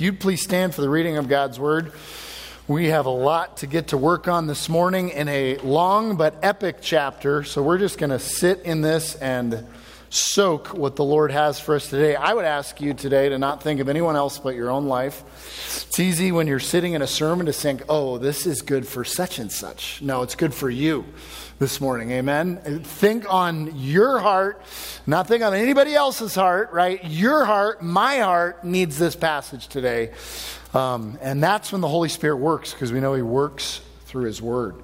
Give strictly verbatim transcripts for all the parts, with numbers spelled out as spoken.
If you'd please stand for the reading of God's Word. We have a lot to get to work on this morning in a long but epic chapter. So we're just going to sit in this and soak what the Lord has for us today. I would ask you today to not think of anyone else but your own life. It's easy when you're sitting in a sermon to think, oh, this is good for such and such. No, it's good for you this morning. Amen. Think on your heart, not think on anybody else's heart, right? Your heart, my heart needs this passage today. Um, and that's when the Holy Spirit works, because we know He works through His Word.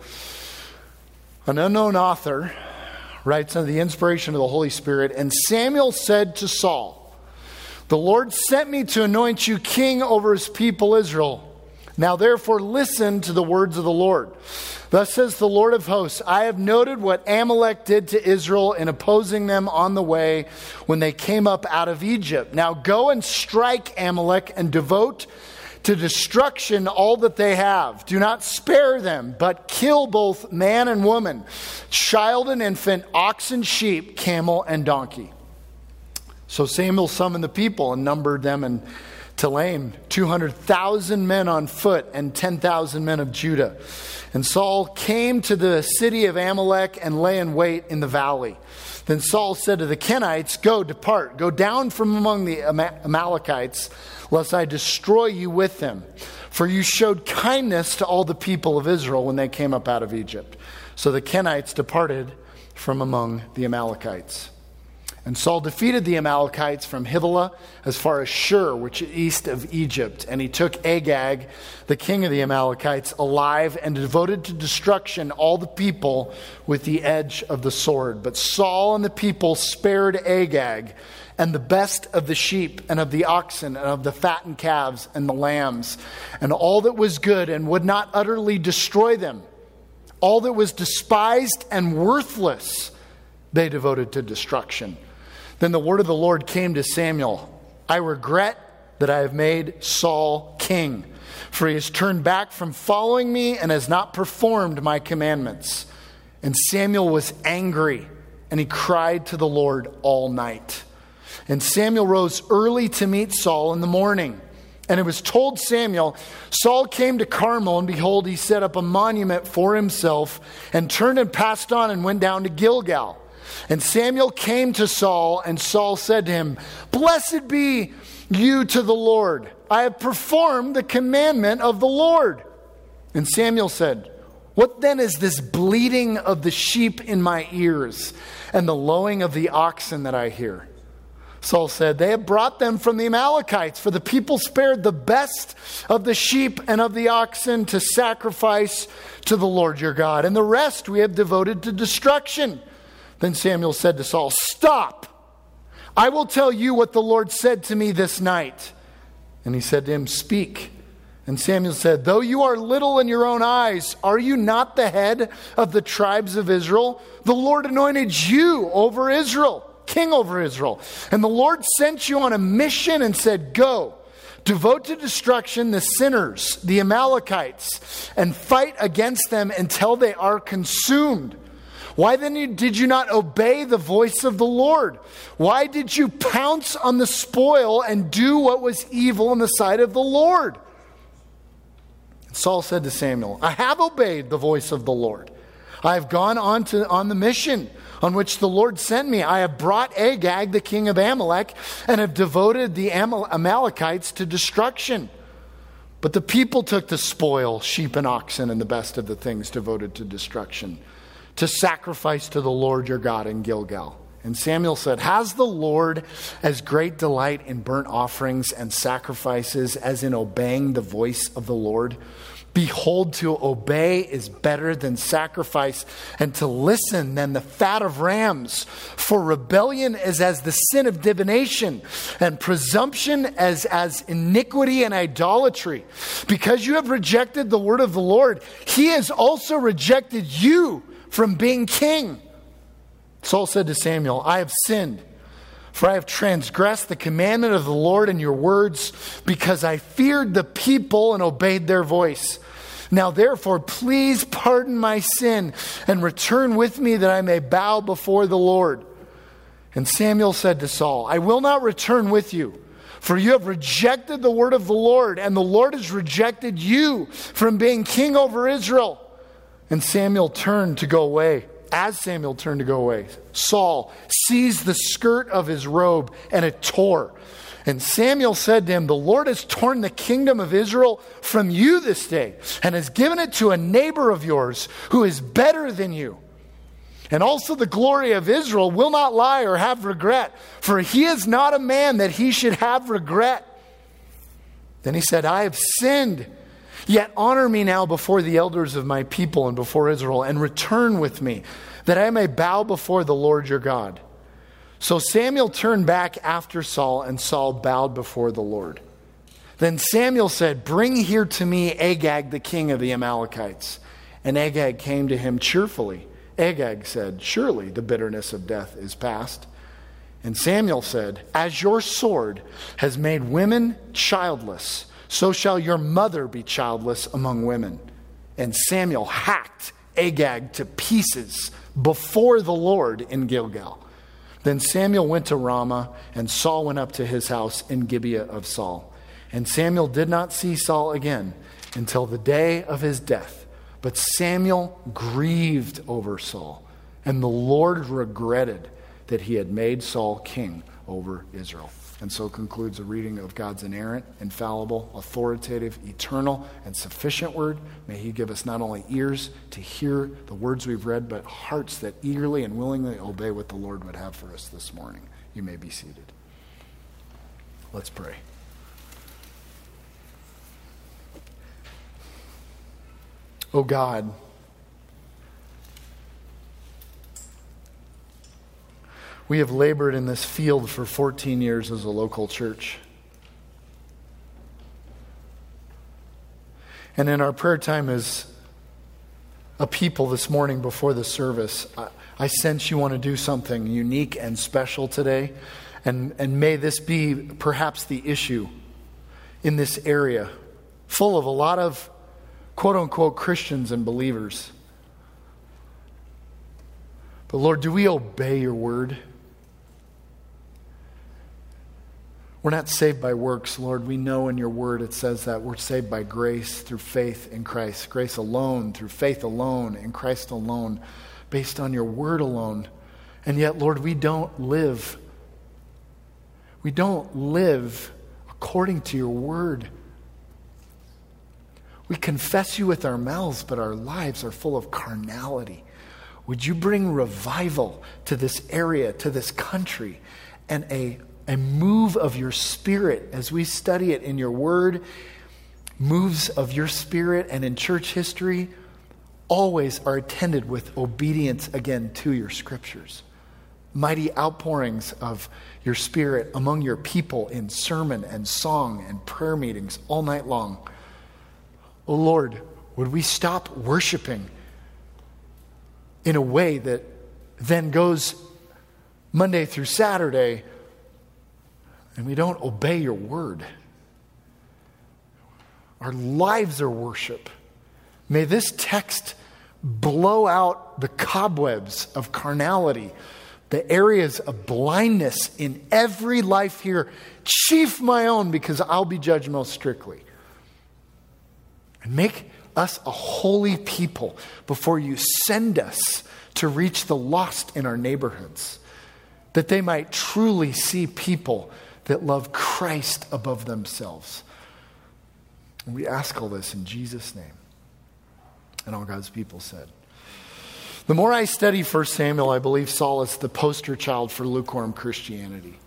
An unknown author writes under the inspiration of the Holy Spirit, and Samuel said to Saul, "The Lord sent me to anoint you king over His people Israel. Now therefore listen to the words of the Lord. Thus says the Lord of hosts, I have noted what Amalek did to Israel in opposing them on the way when they came up out of Egypt. Now go and strike Amalek and devote to destruction all that they have. Do not spare them, but kill both man and woman, child and infant, ox and sheep, camel and donkey." So Samuel summoned the people and numbered them in Telaim, two hundred thousand men on foot and ten thousand men of Judah. And Saul came to the city of Amalek and lay in wait in the valley. Then Saul said to the Kenites, "Go, depart, go down from among the Amalekites, lest I destroy you with them. For you showed kindness to all the people of Israel when they came up out of Egypt." So the Kenites departed from among the Amalekites. And Saul defeated the Amalekites from Havilah as far as Shur, which is east of Egypt. And he took Agag, the king of the Amalekites, alive and devoted to destruction all the people with the edge of the sword. But Saul and the people spared Agag and the best of the sheep and of the oxen and of the fattened calves and the lambs and all that was good, and would not utterly destroy them. All that was despised and worthless they devoted to destruction. Then the word of the Lord came to Samuel. "I regret that I have made Saul king, for he has turned back from following me and has not performed my commandments." And Samuel was angry, and he cried to the Lord all night. And Samuel rose early to meet Saul in the morning. And it was told Samuel, Saul came to Carmel, and behold, he set up a monument for himself, and turned and passed on and went down to Gilgal. And Samuel came to Saul, and Saul said to him, "Blessed be you to the Lord. I have performed the commandment of the Lord." And Samuel said, "What then is this bleating of the sheep in my ears, and the lowing of the oxen that I hear?" Saul said, "They have brought them from the Amalekites, for the people spared the best of the sheep and of the oxen to sacrifice to the Lord your God, and the rest we have devoted to destruction." Then Samuel said to Saul, "Stop! I will tell you what the Lord said to me this night." And he said to him, "Speak." And Samuel said, "Though you are little in your own eyes, are you not the head of the tribes of Israel? The Lord anointed you over Israel, king over Israel. And the Lord sent you on a mission and said, 'Go, devote to destruction the sinners, the Amalekites, and fight against them until they are consumed.' Why then did you not obey the voice of the Lord? Why did you pounce on the spoil and do what was evil in the sight of the Lord?" And Saul said to Samuel, "I have obeyed the voice of the Lord. I have gone on to on the mission on which the Lord sent me. I have brought Agag, the king of Amalek, and have devoted the Amal- Amalekites to destruction. But the people took the spoil, sheep and oxen, and the best of the things devoted to destruction, to sacrifice to the Lord your God in Gilgal." And Samuel said, "Has the Lord as great delight in burnt offerings and sacrifices as in obeying the voice of the Lord? Behold, to obey is better than sacrifice, and to listen than the fat of rams. For rebellion is as the sin of divination, and presumption as, as iniquity and idolatry. Because you have rejected the word of the Lord, He has also rejected you from being king." Saul said to Samuel, "I have sinned, for I have transgressed the commandment of the Lord in your words, because I feared the people and obeyed their voice. Now therefore, please pardon my sin and return with me that I may bow before the Lord." And Samuel said to Saul, "I will not return with you, For you have rejected the word of the Lord, and the Lord has rejected you from being king over Israel. And Samuel turned to go away. As Samuel turned to go away, Saul seized the skirt of his robe, and it tore. And Samuel said to him, the Lord has torn the kingdom of Israel from you this day, and has given it to a neighbor of yours who is better than you. And also the glory of Israel will not lie or have regret, for he is not a man that he should have regret. Then he said, I have sinned. Yet honor me now before the elders of my people and before Israel, and return with me, that I may bow before the Lord your God. So Samuel turned back after Saul, and Saul bowed before the Lord. Then Samuel said, bring here to me Agag, the king of the Amalekites. And Agag came to him cheerfully. Agag said, surely the bitterness of death is past. And Samuel said, as your sword has made women childless, so shall your mother be childless among women. And Samuel hacked Agag to pieces before the Lord in Gilgal. Then Samuel went to Ramah, and Saul went up to his house in Gibeah of Saul. And Samuel did not see Saul again until the day of his death. But Samuel grieved over Saul, and the Lord regretted that he had made Saul king over Israel. And so concludes a reading of God's inerrant, infallible, authoritative, eternal, and sufficient word. May he give us not only ears to hear the words we've read, but hearts that eagerly and willingly obey what the Lord would have for us this morning. You may be seated. Let's pray. Oh God, we have labored in this field for fourteen years as a local church. And in our prayer time as a people this morning before the service, I, I sense you want to do something unique and special today. And, and may this be perhaps the issue in this area, full of a lot of quote-unquote Christians and believers. But Lord, do we obey your word? We're not saved by works, Lord. We know in your word it says that we're saved by grace through faith in Christ. Grace alone, through faith alone, in Christ alone, based on your word alone. And yet, Lord, we don't live. We don't live according to your word. We confess you with our mouths, but our lives are full of carnality. Would you bring revival to this area, to this country, and a, a move of your spirit as we study it in your word, moves of your spirit and in church history, always are attended with obedience again to your scriptures. Mighty outpourings of your spirit among your people in sermon and song and prayer meetings all night long. Oh Lord, would we stop worshiping in a way that then goes Monday through Saturday and we don't obey your word? Our lives are worship. May this text blow out the cobwebs of carnality, the areas of blindness in every life here, chief my own, because I'll be judged most strictly. And make us a holy people before you send us to reach the lost in our neighborhoods, that they might truly see people that love Christ above themselves. And we ask all this in Jesus' name. And all God's people said. The more I study First Samuel, I believe Saul is the poster child for lukewarm Christianity.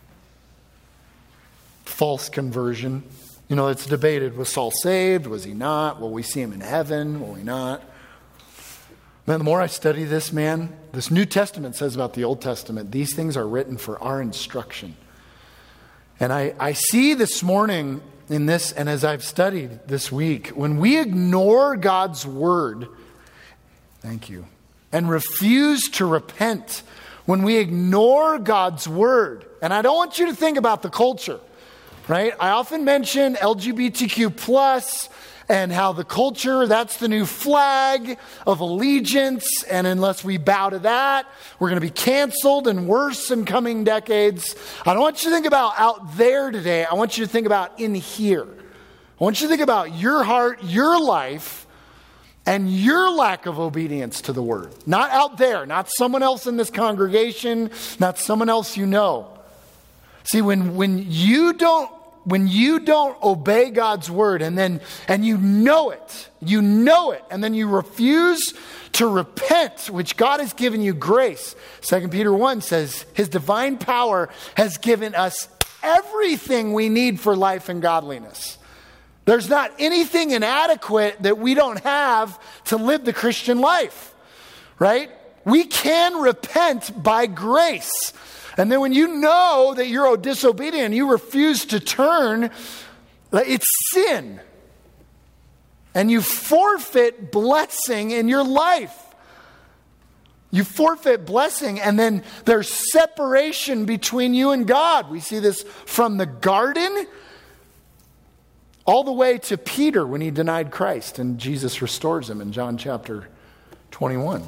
False conversion. You know, it's debated, was Saul saved? Was he not? Will we see him in heaven? Will we not? Man, the more I study this, man, this New Testament says about the Old Testament, these things are written for our instruction. And I, I see this morning in this, and as I've studied this week, when we ignore God's word, thank you, and refuse to repent, when we ignore God's word, and I don't want you to think about the culture, right? I often mention L G B T Q plus, and how the culture, that's the new flag of allegiance. And unless we bow to that, we're going to be canceled and worse in coming decades. I don't want you to think about out there today. I want you to think about in here. I want you to think about your heart, your life, and your lack of obedience to the word. Not out there, not someone else in this congregation, not someone else you know. See, when, when you don't When you don't obey God's word and then and you know it, you know it, and then you refuse to repent, which God has given you grace. Second Peter one says his divine power has given us everything we need for life and godliness. There's not anything inadequate that we don't have to live the Christian life, right? We can repent by grace. And then when you know that you're disobedient and you refuse to turn, it's sin. And you forfeit blessing in your life. You forfeit blessing, and then there's separation between you and God. We see this from the garden all the way to Peter when he denied Christ, and Jesus restores him in John chapter twenty-one.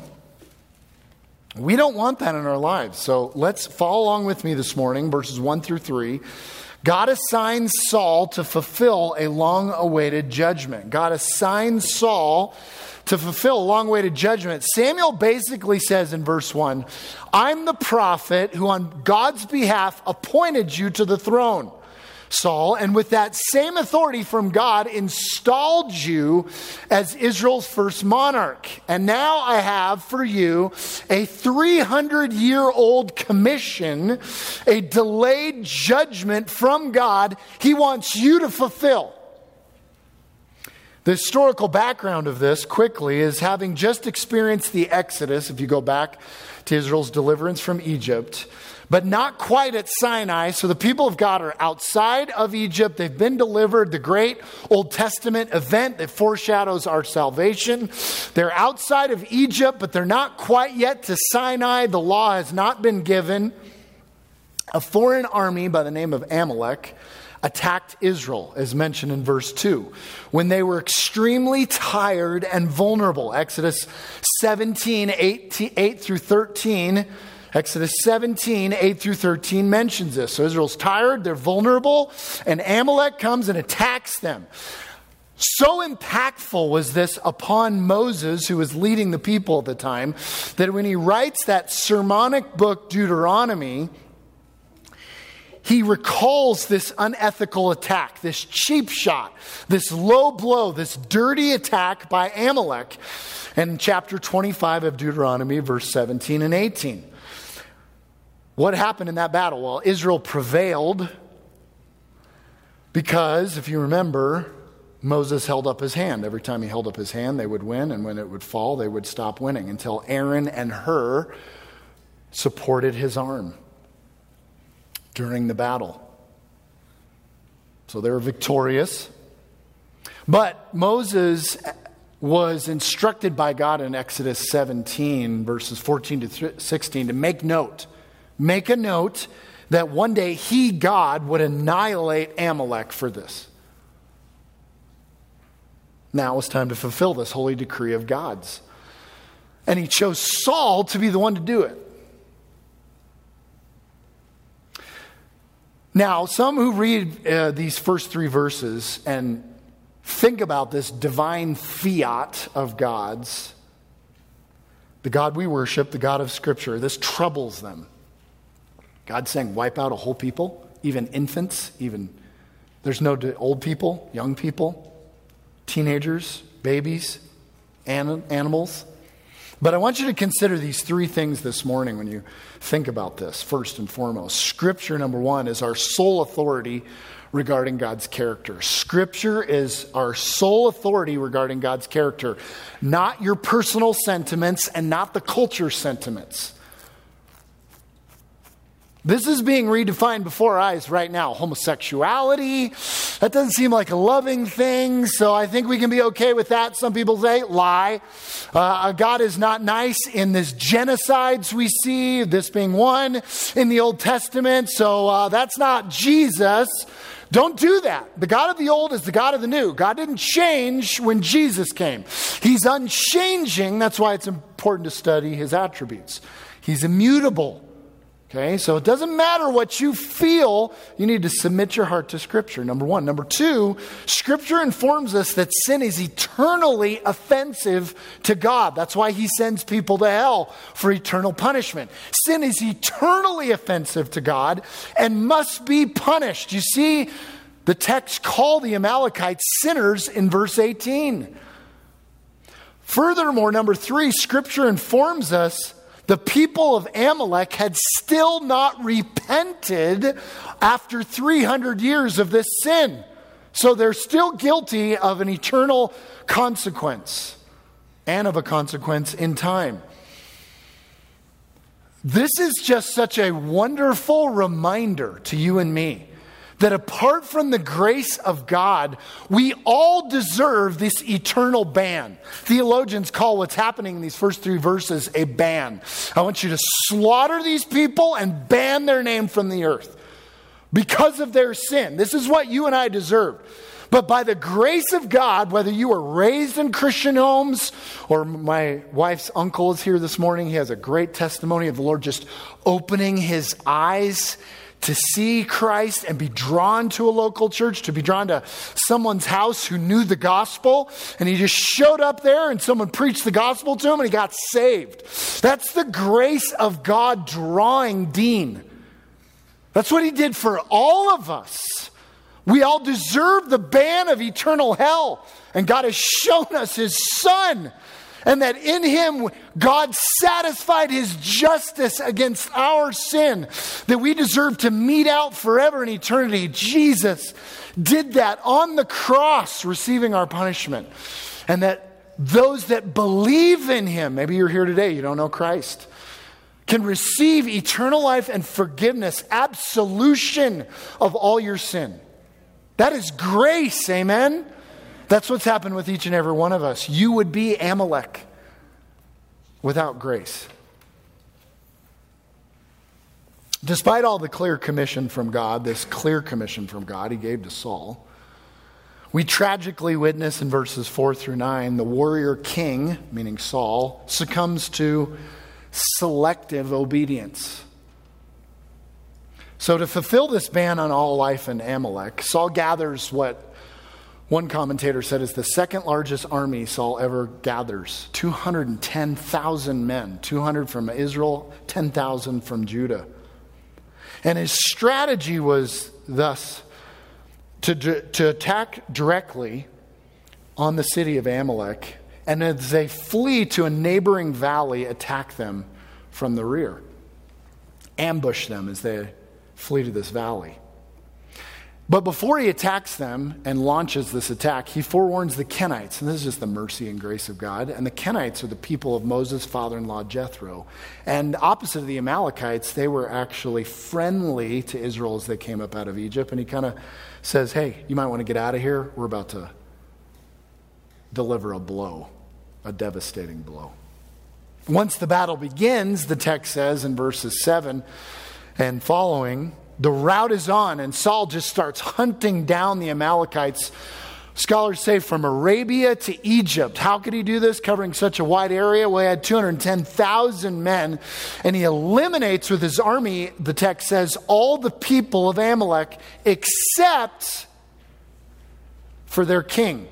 We don't want that in our lives. So let's follow along with me this morning, verses one through three. God assigns Saul to fulfill a long-awaited judgment. God assigns Saul to fulfill a long-awaited judgment. Samuel basically says in verse one, I'm the prophet who on God's behalf appointed you to the throne, Saul, and with that same authority from God installed you as Israel's first monarch. And now I have for you a three hundred year old commission, a delayed judgment from God he wants you to fulfill. The historical background of this quickly is having just experienced the Exodus, if you go back to Israel's deliverance from Egypt, but not quite at Sinai. So the people of God are outside of Egypt. They've been delivered, the great Old Testament event that foreshadows our salvation. They're outside of Egypt, but they're not quite yet to Sinai. The law has not been given. A foreign army by the name of Amalek attacked Israel, as mentioned in verse two, when they were extremely tired and vulnerable. Exodus seventeen, eight through thirteen. Exodus seventeen, eight through thirteen mentions this. So Israel's tired, they're vulnerable, and Amalek comes and attacks them. So impactful was this upon Moses, who was leading the people at the time, that when he writes that sermonic book, Deuteronomy, he recalls this unethical attack, this cheap shot, this low blow, this dirty attack by Amalek in chapter twenty-five of Deuteronomy, verse seventeen and eighteen. What happened in that battle? Well, Israel prevailed because, if you remember, Moses held up his hand. Every time he held up his hand, they would win, and when it would fall, they would stop winning until Aaron and Hur supported his arm during the battle. So they were victorious. But Moses was instructed by God in Exodus seventeen, verses fourteen to sixteen, to make note. Make a note that one day he, God, would annihilate Amalek for this. Now it was time to fulfill this holy decree of God's. And he chose Saul to be the one to do it. Now, some who read uh, these first three verses and think about this divine fiat of God's, the God we worship, the God of Scripture, this troubles them. God's saying, wipe out a whole people, even infants, even there's no old people, young people, teenagers, babies, an- animals. But I want you to consider these three things this morning when you think about this, first and foremost. Scripture, number one, is our sole authority regarding God's character. Scripture is our sole authority regarding God's character, not your personal sentiments and not the culture's sentiments. This is being redefined before our eyes right now. Homosexuality, that doesn't seem like a loving thing, so I think we can be okay with that. Some people say, lie. Uh, God is not nice in this genocides we see, this being one in the Old Testament, so uh, that's not Jesus. Don't do that. The God of the old is the God of the new. God didn't change when Jesus came. He's unchanging. That's why it's important to study his attributes. He's immutable. Okay, so it doesn't matter what you feel. You need to submit your heart to Scripture, number one. Number two, Scripture informs us that sin is eternally offensive to God. That's why he sends people to hell for eternal punishment. Sin is eternally offensive to God and must be punished. You see, the text call the Amalekites sinners in verse eighteen. Furthermore, number three, Scripture informs us the people of Amalek had still not repented after three hundred years of this sin. So they're still guilty of an eternal consequence and of a consequence in time. This is just such a wonderful reminder to you and me that apart from the grace of God, we all deserve this eternal ban. Theologians call what's happening in these first three verses a ban. I want you to slaughter these people and ban their name from the earth because of their sin. This is what you and I deserve. But by the grace of God, whether you were raised in Christian homes, or my wife's uncle is here this morning, he has a great testimony of the Lord just opening his eyes to see Christ and be drawn to a local church, to be drawn to someone's house who knew the gospel. And he just showed up there and someone preached the gospel to him and he got saved. That's the grace of God drawing Dean. That's what he did for all of us. We all deserve the ban of eternal hell. And God has shown us his Son. And that in him, God satisfied his justice against our sin that we deserve to mete out forever in eternity. Jesus did that on the cross, receiving our punishment. And that those that believe in him, maybe you're here today, you don't know Christ, can receive eternal life and forgiveness, absolution of all your sin. That is grace, amen? That's what's happened with each and every one of us. You would be Amalek without grace. Despite all the clear commission from God, this clear commission from God he gave to Saul, we tragically witness in verses four through nine, the warrior king, meaning Saul, succumbs to selective obedience. So to fulfill this ban on all life in Amalek, Saul gathers what one commentator said is the second largest army Saul ever gathers. two hundred ten thousand men. two hundred from Israel, ten thousand from Judah. And his strategy was thus to, to attack directly on the city of Amalek. And as they flee to a neighboring valley, attack them from the rear. Ambush them as they flee to this valley. But before he attacks them and launches this attack, he forewarns the Kenites. And this is just the mercy and grace of God. And the Kenites are the people of Moses' father-in-law Jethro. And opposite of the Amalekites, they were actually friendly to Israel as they came up out of Egypt. And he kind of says, hey, you might want to get out of here. We're about to deliver a blow, a devastating blow. Once the battle begins, the text says in verses seven and following, the rout is on, and Saul just starts hunting down the Amalekites. Scholars say from Arabia to Egypt. How could he do this, covering such a wide area? Well, he had two hundred ten thousand men, and he eliminates with his army, the text says, all the people of Amalek except for their king,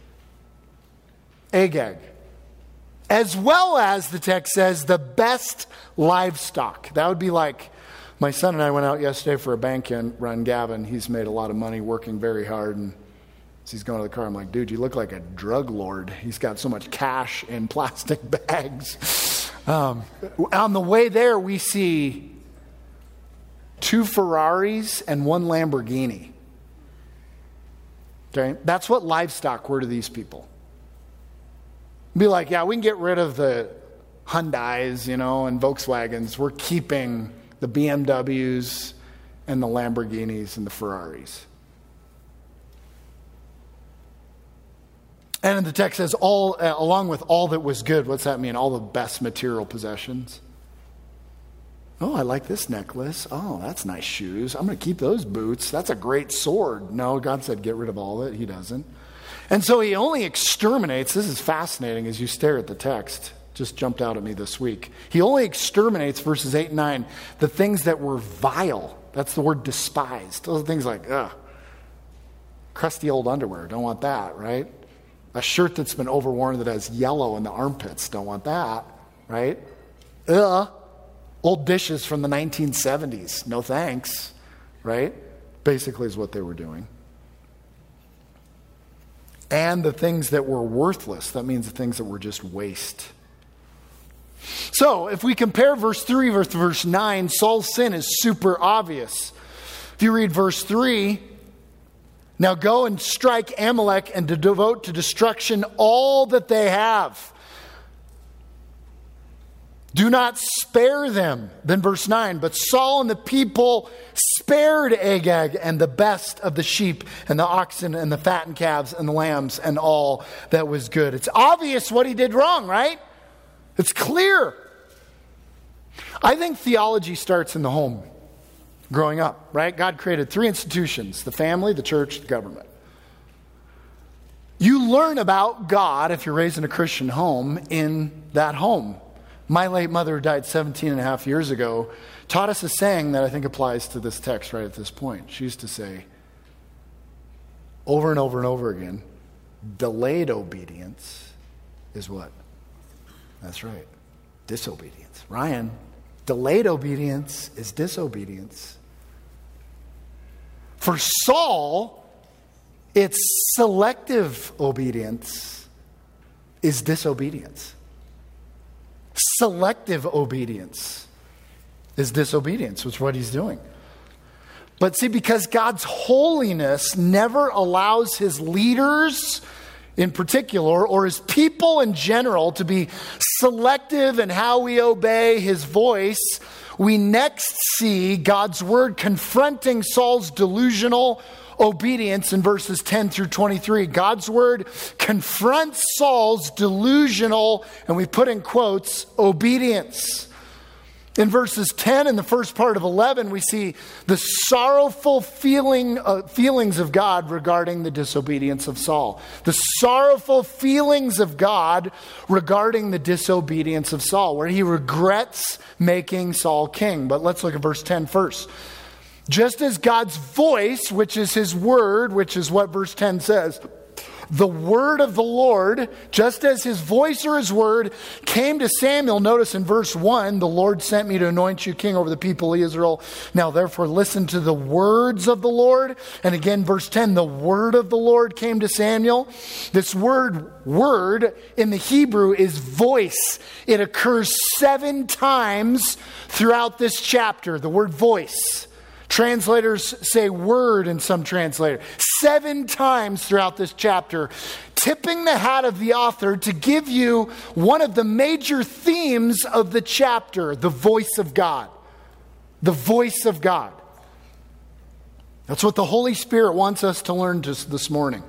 Agag. As well as, the text says, the best livestock. That would be like, my son and I went out yesterday for a bank run. Gavin, he's made a lot of money working very hard. And as he's going to the car, I'm like, dude, you look like a drug lord. He's got so much cash in plastic bags. Um, on the way there, we see two Ferraris and one Lamborghini. Okay, that's what livestock were to these people. Be like, yeah, we can get rid of the Hyundais, you know, and Volkswagens. We're keeping the B M Ws and the Lamborghinis and the Ferraris. And the text says, all uh, along with all that was good. What's that mean? All the best material possessions. Oh, I like this necklace. Oh, that's nice shoes. I'm going to keep those boots. That's a great sword. No, God said get rid of all of it. He doesn't. And so he only exterminates. This is fascinating as you stare at the text. Just jumped out at me this week. He only exterminates, verses eight and nine, the things that were vile. That's the word despised. Those are things like, ugh, crusty old underwear. Don't want that, right? A shirt that's been overworn that has yellow in the armpits. Don't want that, right? Ugh. Old dishes from the nineteen seventies. No thanks, right? Basically is what they were doing. And the things that were worthless. That means the things that were just waste. So, if we compare verse three with verse nine, Saul's sin is super obvious. If you read verse three, now go and strike Amalek and to devote to destruction all that they have. Do not spare them. Then verse nine, but Saul and the people spared Agag and the best of the sheep and the oxen and the fattened calves and the lambs and all that was good. It's obvious what he did wrong, right? It's clear. I think theology starts in the home, growing up, right? God created three institutions: the family, the church, the government. You learn about God, if you're raised in a Christian home, in that home. My late mother, who died seventeen and a half years ago, taught us a saying that I think applies to this text right at this point. She used to say, over and over and over again, delayed obedience is what? That's right, disobedience. Ryan, delayed obedience is disobedience. For Saul, it's selective obedience is disobedience. Selective obedience is disobedience, which is what he's doing. But see, because God's holiness never allows his leaders in particular, or his people in general, to be selective in how we obey his voice, we next see God's word confronting Saul's delusional obedience in verses ten through twenty-three. God's word confronts Saul's delusional, and we put in quotes, obedience. In verses ten and the first part of eleven, we see the sorrowful feeling, uh, feelings of God regarding the disobedience of Saul. The sorrowful feelings of God regarding the disobedience of Saul, where he regrets making Saul king. But let's look at verse ten first. Just as God's voice, which is his word, which is what verse ten says, the word of the Lord, just as his voice or his word came to Samuel. Notice in verse one, the Lord sent me to anoint you king over the people of Israel. Now therefore listen to the words of the Lord. And again, verse ten, the word of the Lord came to Samuel. This word, word in the Hebrew is voice. It occurs seven times throughout this chapter, the word voice. Translators say word in some translator. Seven times throughout this chapter, tipping the hat of the author to give you one of the major themes of the chapter, the voice of God. The voice of God. That's what the Holy Spirit wants us to learn just this morning.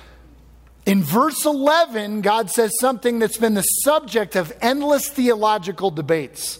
In verse eleven, God says something that's been the subject of endless theological debates.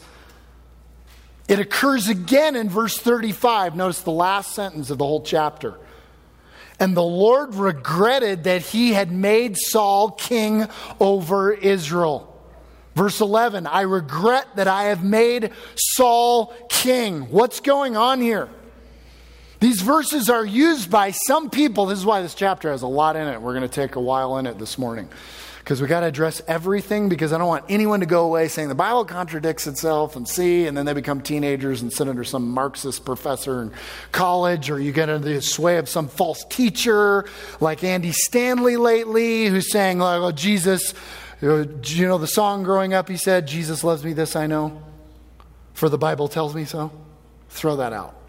It occurs again in verse thirty-five. Notice the last sentence of the whole chapter. And the Lord regretted that he had made Saul king over Israel. Verse eleven, I regret that I have made Saul king. What's going on here? These verses are used by some people. This is why this chapter has a lot in it. We're going to take a while in it this morning, because we got to address everything, because I don't want anyone to go away saying the Bible contradicts itself and see, and then they become teenagers and sit under some Marxist professor in college, or you get under the sway of some false teacher like Andy Stanley lately, who's saying, like, oh, Jesus, you know the song growing up, he said, Jesus loves me, this I know, for the Bible tells me so. Throw that out.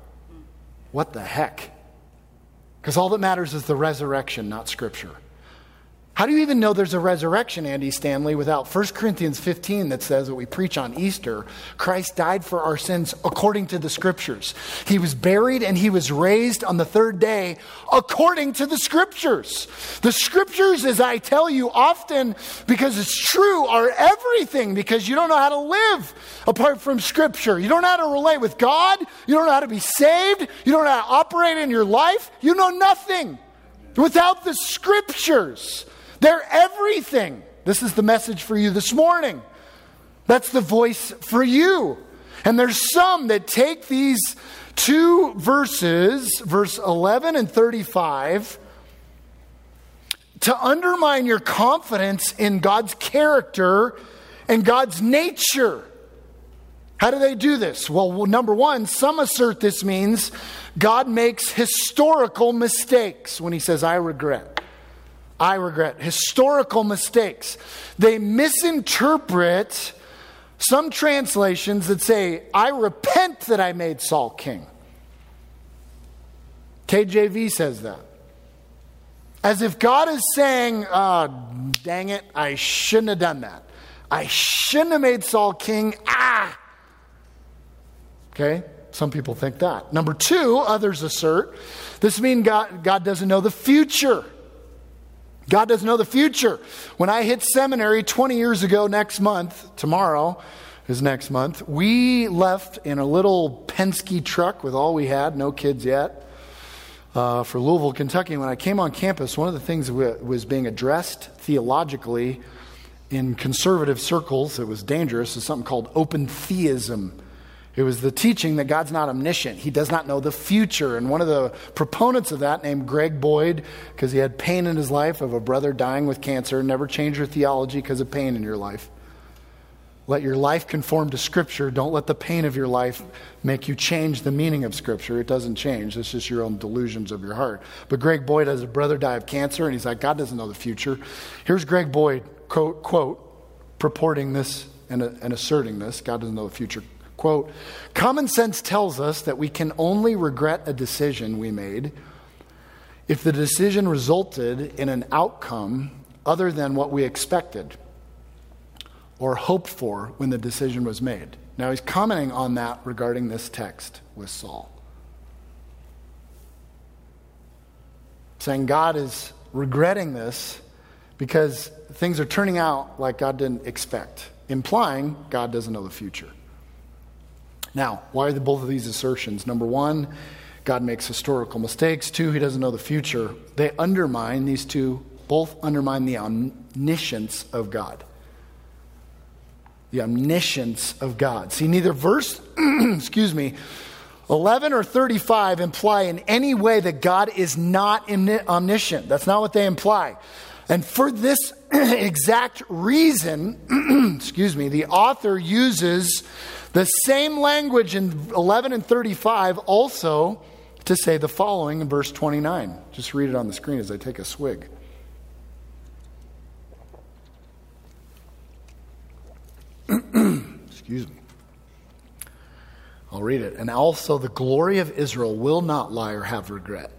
What the heck? Because all that matters is the resurrection, not Scripture. How do you even know there's a resurrection, Andy Stanley, without First Corinthians fifteen that says that we preach on Easter? Christ died for our sins according to the Scriptures. He was buried and he was raised on the third day according to the Scriptures. The Scriptures, as I tell you often, because it's true, are everything, because you don't know how to live apart from Scripture. You don't know how to relate with God. You don't know how to be saved. You don't know how to operate in your life. You know nothing without the Scriptures. They're everything. This is the message for you this morning. That's the voice for you. And there's some that take these two verses, verse eleven and thirty-five, to undermine your confidence in God's character and God's nature. How do they do this? Well, number one, some assert this means God makes historical mistakes when he says, I regret. I regret. Historical mistakes. They misinterpret some translations that say, I repent that I made Saul king. K J V says that. As if God is saying, oh, dang it, I shouldn't have done that. I shouldn't have made Saul king. Ah! Okay? Some people think that. Number two, others assert, this means God, God doesn't know the future. God doesn't know the future. When I hit seminary twenty years ago next month, tomorrow is next month, we left in a little Penske truck with all we had, no kids yet, uh, for Louisville, Kentucky. When I came on campus, one of the things that was being addressed theologically in conservative circles, it was dangerous, is something called open theism. It was the teaching that God's not omniscient. He does not know the future. And one of the proponents of that, named Greg Boyd, because he had pain in his life of a brother dying with cancer, never change your theology because of pain in your life. Let your life conform to Scripture. Don't let the pain of your life make you change the meaning of Scripture. It doesn't change. It's just your own delusions of your heart. But Greg Boyd has a brother die of cancer, and he's like, God doesn't know the future. Here's Greg Boyd, quote, quote purporting this and, and asserting this. God doesn't know the future. Quote, common sense tells us that we can only regret a decision we made if the decision resulted in an outcome other than what we expected or hoped for when the decision was made. Now he's commenting on that regarding this text with Saul. Saying God is regretting this because things are turning out like God didn't expect, implying God doesn't know the future. Now, why are the, both of these assertions? Number one, God makes historical mistakes. Two, he doesn't know the future. They undermine, these two both undermine the omniscience of God. The omniscience of God. See, neither verse, excuse me, eleven or thirty-five imply in any way that God is not omniscient. That's not what they imply. And for this exact reason, excuse me, the author uses the same language in eleven and thirty-five also to say the following in verse twenty-nine. Just read it on the screen as I take a swig. Excuse me. I'll read it. And also the glory of Israel will not lie or have regret.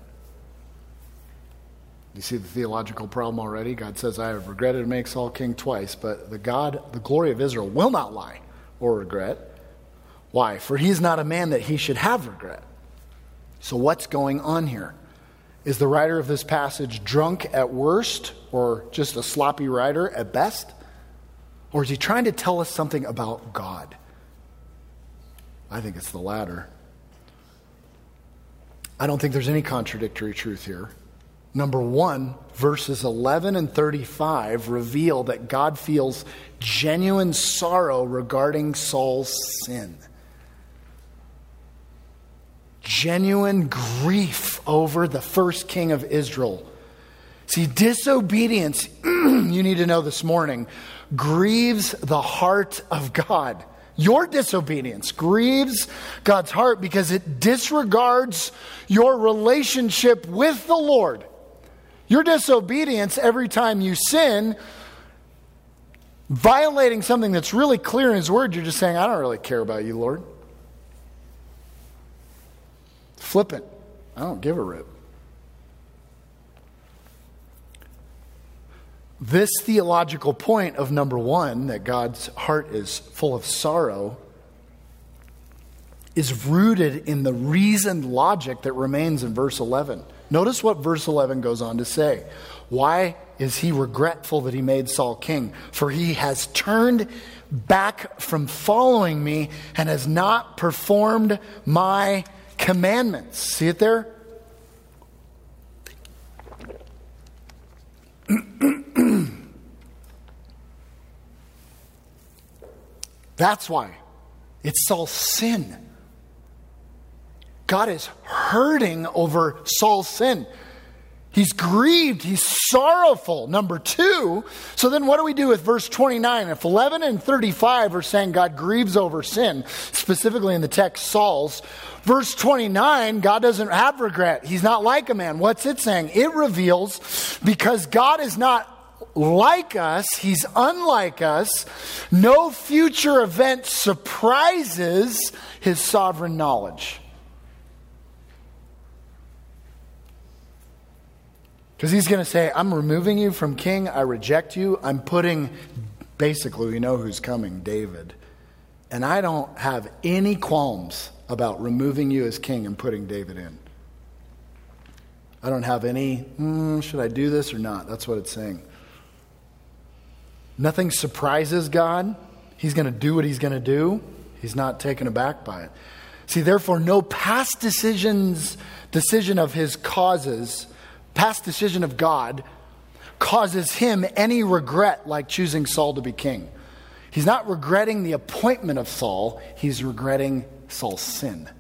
You see the theological problem already? God says, I have regretted to make Saul king twice, but the God, the glory of Israel will not lie or regret. Why? For he's not a man that he should have regret. So what's going on here? Is the writer of this passage drunk at worst or just a sloppy writer at best? Or is he trying to tell us something about God? I think it's the latter. I don't think there's any contradictory truth here. Number one, verses eleven and thirty-five reveal that God feels genuine sorrow regarding Saul's sin. Genuine grief over the first king of Israel. See, disobedience, you need to know this morning, grieves the heart of God. Your disobedience grieves God's heart because it disregards your relationship with the Lord. Your disobedience, every time you sin, violating something that's really clear in His Word, you're just saying, I don't really care about you, Lord. Flippant. I don't give a rip. This theological point of number one, that God's heart is full of sorrow, is rooted in the reasoned logic that remains in verse eleven. Notice what verse eleven goes on to say. Why is he regretful that he made Saul king? For he has turned back from following me and has not performed my commandments. See it there? That's why. It's Saul's sin. God is hurting over Saul's sin. He's grieved. He's sorrowful. Number two. So then what do we do with verse twenty-nine? If eleven and thirty-five are saying God grieves over sin, specifically in the text Saul's, verse twenty-nine, God doesn't have regret. He's not like a man. What's it saying? It reveals because God is not like us, he's unlike us, no future event surprises his sovereign knowledge. Because he's going to say, I'm removing you from king, I reject you, I'm putting, basically we know who's coming, David. And I don't have any qualms about removing you as king and putting David in. I don't have any, mm, should I do this or not? That's what it's saying. Nothing surprises God. He's going to do what he's going to do. He's not taken aback by it. See, therefore, no past decisions, decision of his causes, past decision of God, causes him any regret like choosing Saul to be king. He's not regretting the appointment of Saul. He's regretting Saul's sin.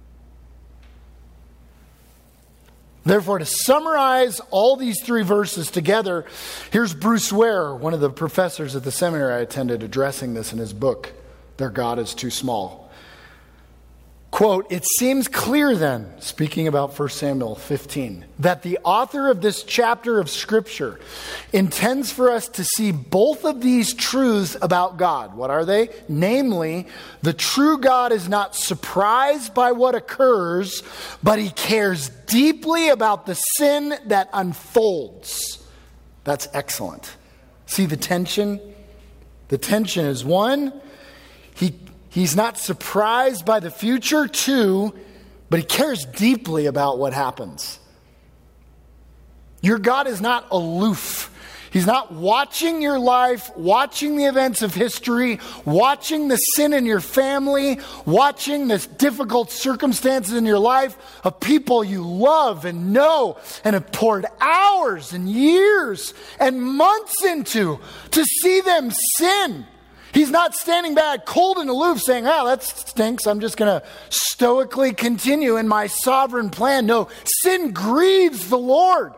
Therefore, to summarize all these three verses together, here's Bruce Ware, one of the professors at the seminary I attended, addressing this in his book, Their God is Too Small. Quote, it seems clear then, speaking about First Samuel fifteen, that the author of this chapter of Scripture intends for us to see both of these truths about God. What are they? Namely, the true God is not surprised by what occurs, but he cares deeply about the sin that unfolds. That's excellent. See the tension? The tension is one, he He's not surprised by the future, two, but he cares deeply about what happens. Your God is not aloof. He's not watching your life, watching the events of history, watching the sin in your family, watching the difficult circumstances in your life of people you love and know and have poured hours and years and months into to see them sin. He's not standing back cold and aloof saying, oh, that stinks. I'm just going to stoically continue in my sovereign plan. No, sin grieves the Lord.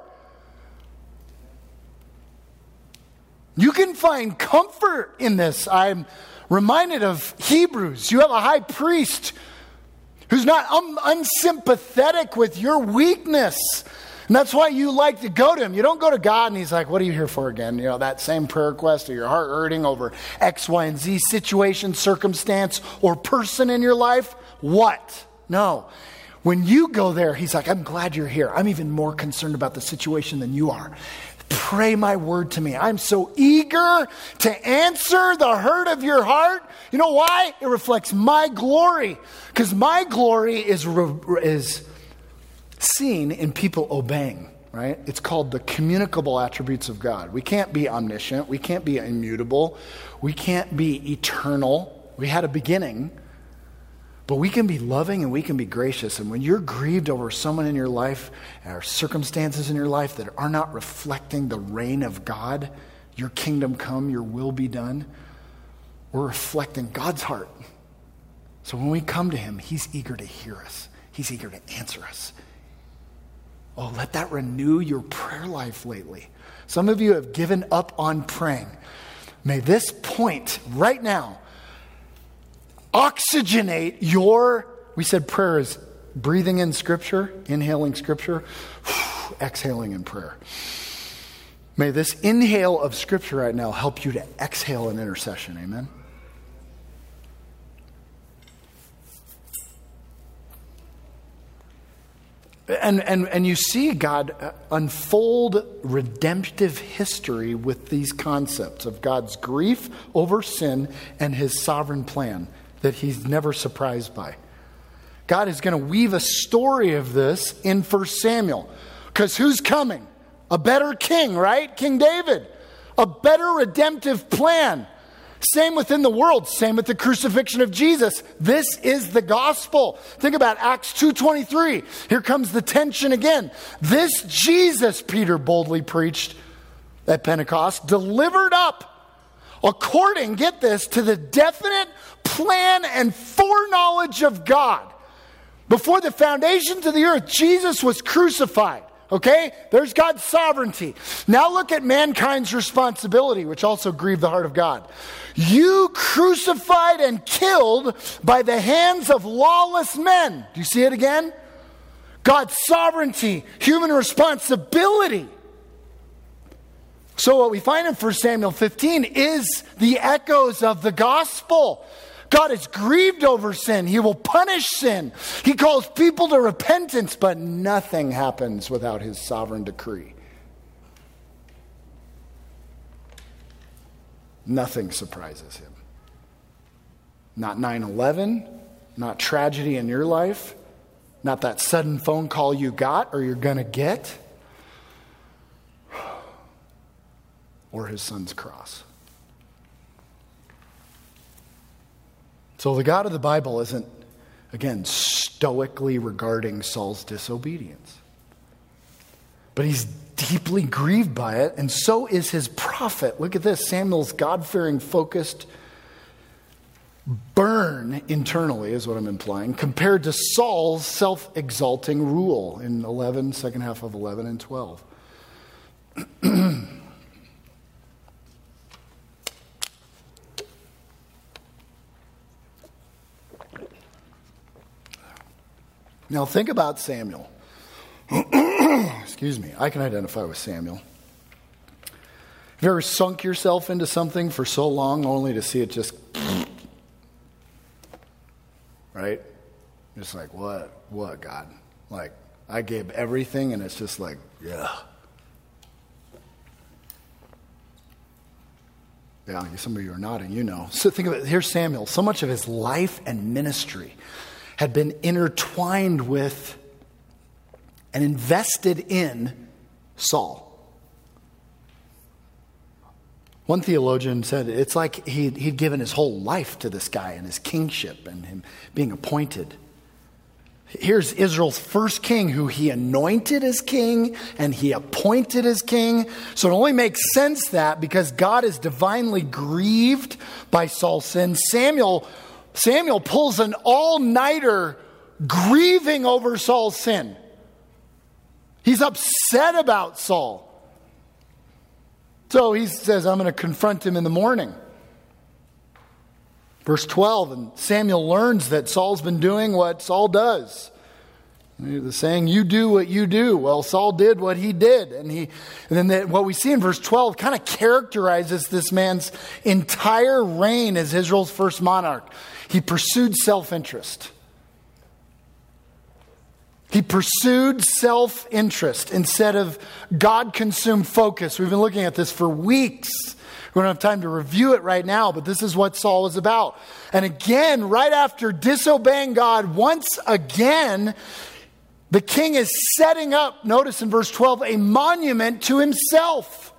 You can find comfort in this. I'm reminded of Hebrews. You have a high priest who's not un- unsympathetic with your weakness. And that's why you like to go to him. You don't go to God and he's like, what are you here for again? You know, that same prayer request or your heart hurting over X, Y, and Z situation, circumstance, or person in your life. What? No. When you go there, he's like, I'm glad you're here. I'm even more concerned about the situation than you are. Pray my word to me. I'm so eager to answer the hurt of your heart. You know why? It reflects my glory. Because my glory is is seen in people obeying, right? It's called the communicable attributes of God. We can't be omniscient. We can't be immutable. We can't be eternal. We had a beginning. But we can be loving and we can be gracious. And when you're grieved over someone in your life or circumstances in your life that are not reflecting the reign of God, your kingdom come, your will be done, we're reflecting God's heart. So when we come to him, he's eager to hear us. He's eager to answer us. Oh, let that renew your prayer life lately. Some of you have given up on praying. May this point right now oxygenate your, we said prayer is breathing in Scripture, inhaling Scripture, exhaling in prayer. May this inhale of Scripture right now help you to exhale in intercession. Amen. And, and, and you see God unfold redemptive history with these concepts of God's grief over sin and his sovereign plan that he's never surprised by. God is going to weave a story of this in First Samuel. Because who's coming? A better king, right? King David. A better redemptive plan. Same within the world. Same with the crucifixion of Jesus. This is the gospel. Think about Acts two twenty-three. Here comes the tension again. This Jesus, Peter boldly preached at Pentecost, delivered up according, get this, to the definite plan and foreknowledge of God. Before the foundations of the earth, Jesus was crucified. Okay? There's God's sovereignty. Now look at mankind's responsibility, which also grieved the heart of God. You crucified and killed by the hands of lawless men. Do you see it again? God's sovereignty, human responsibility. So what we find in First Samuel fifteen is the echoes of the gospel. God is grieved over sin. He will punish sin. He calls people to repentance, but nothing happens without his sovereign decree. Nothing surprises him. Not nine eleven, not tragedy in your life, not that sudden phone call you got or you're going to get, or his son's cross. So the God of the Bible isn't, again, stoically regarding Saul's disobedience. But he's deeply grieved by it, and so is his prophet. Look at this, Samuel's God-fearing, focused burn internally, is what I'm implying, compared to Saul's self-exalting rule in eleven, second half of eleven and twelve. Now think about Samuel. Excuse me. I can identify with Samuel. Have you ever sunk yourself into something for so long only to see it just... right? Just like, what? What, God? Like, I gave everything and it's just like, yeah. Yeah, some of you are nodding, you know. So think of it. Here's Samuel. So much of his life and ministry had been intertwined with and invested in Saul. One theologian said it's like he'd, he'd given his whole life to this guy and his kingship and him being appointed. Here's Israel's first king who he anointed as king and he appointed as king. So it only makes sense that because God is divinely grieved by Saul's sin, Samuel Samuel pulls an all-nighter grieving over Saul's sin. He's upset about Saul. So he says, I'm going to confront him in the morning. Verse twelve, and Samuel learns that Saul's been doing what Saul does. The saying, you do what you do. Well, Saul did what he did. And he, and then the, what we see in verse twelve kind of characterizes this man's entire reign as Israel's first monarch. He pursued self-interest. He pursued self-interest instead of God-consumed focus. We've been looking at this for weeks. We don't have time to review it right now, but this is what Saul was about. And again, right after disobeying God, once again, the king is setting up, notice in verse twelve, a monument to himself.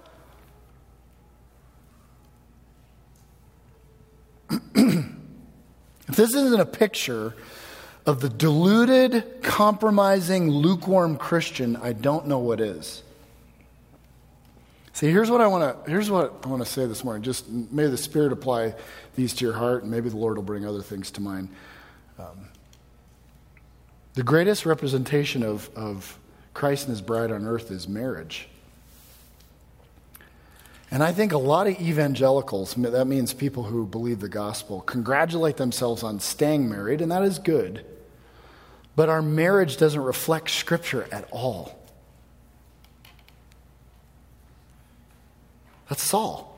If this isn't a picture of the deluded, compromising, lukewarm Christian, I don't know what is. See, here's what I want to here's what I want to say this morning. Just may the Spirit apply these to your heart, and maybe the Lord will bring other things to mind. Um, the greatest representation of, of Christ and his bride on earth is marriage. And I think a lot of evangelicals, that means people who believe the gospel, congratulate themselves on staying married, and that is good. But our marriage doesn't reflect Scripture at all. That's Saul.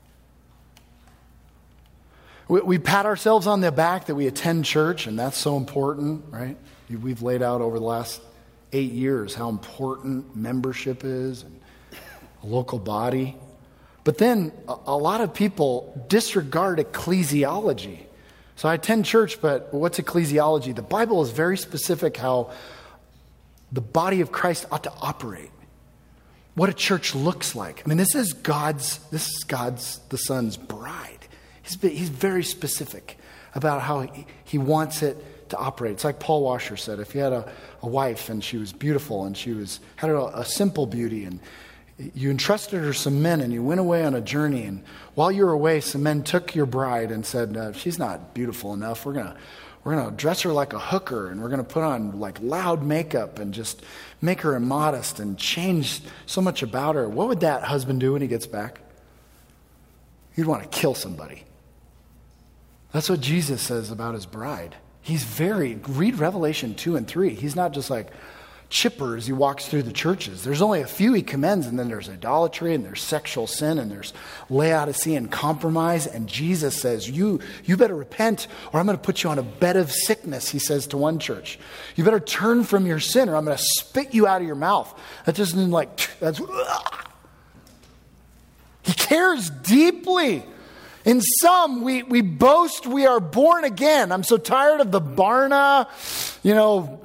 We, we pat ourselves on the back that we attend church, and that's so important, right? We've laid out over the last eight years how important membership is and a local body. But then a, a lot of people disregard ecclesiology. So I attend church, but what's ecclesiology? The Bible is very specific how the body of Christ ought to operate. What a church looks like. I mean, this is God's, this is God's, the Son's bride. He's, he's very specific about how he, he wants it to operate. It's like Paul Washer said, if you had a, a wife and she was beautiful and she was had a, a simple beauty and you entrusted her some men and you went away on a journey, and while you were away, some men took your bride and said, uh, she's not beautiful enough. We're going to we're gonna dress her like a hooker, and we're going to put on like loud makeup and just make her immodest and change so much about her. What would that husband do when he gets back? He'd want to kill somebody. That's what Jesus says about his bride. He's very, read Revelation two and three. He's not just like chipper as he walks through the churches. There's only a few he commends, and then there's idolatry, and there's sexual sin, and there's Laodicean compromise. And Jesus says, you, you better repent, or I'm going to put you on a bed of sickness, he says to one church. You better turn from your sin, or I'm going to spit you out of your mouth. That doesn't mean like, that's, ugh. He cares deeply. In some, we, we boast we are born again. I'm so tired of the Barna, you know,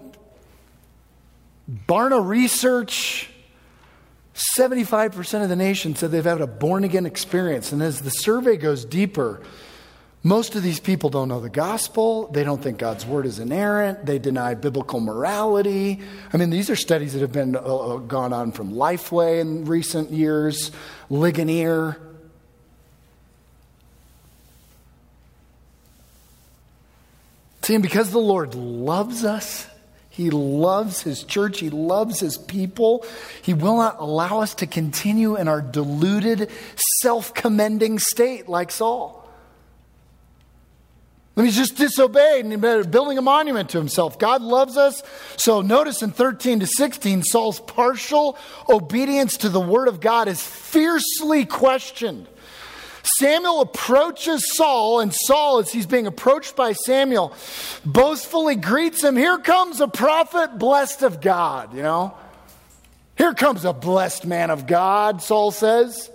Barna research. seventy-five percent of the nation said they've had a born-again experience. And as the survey goes deeper, most of these people don't know the gospel. They don't think God's word is inerrant. They deny biblical morality. I mean, these are studies that have been uh, gone on from Lifeway in recent years, Ligonier. See, and because the Lord loves us, he loves his church, he loves his people, he will not allow us to continue in our deluded, self-commending state like Saul. When he's just disobeyed and building a monument to himself. God loves us. So notice in thirteen to sixteen, Saul's partial obedience to the word of God is fiercely questioned. Samuel approaches Saul, and Saul, as he's being approached by Samuel, boastfully greets him. Here comes a prophet blessed of God, you know. Here comes a blessed man of God, Saul says.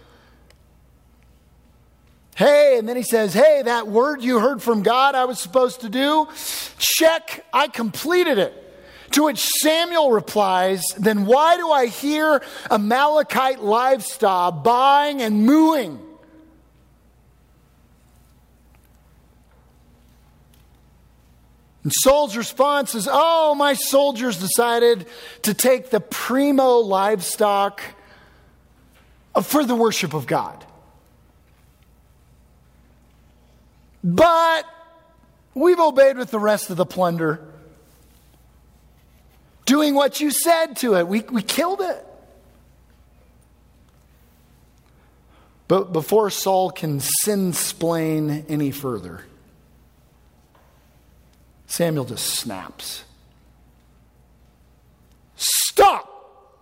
Hey, and then he says, hey, that word you heard from God I was supposed to do, check, I completed it. To which Samuel replies, then why do I hear Amalekite livestock baaing and mooing? And Saul's response is, oh, my soldiers decided to take the primo livestock for the worship of God. But we've obeyed with the rest of the plunder, doing what you said to it. We, we killed it. But before Saul can sin-splain any further, Samuel just snaps. Stop!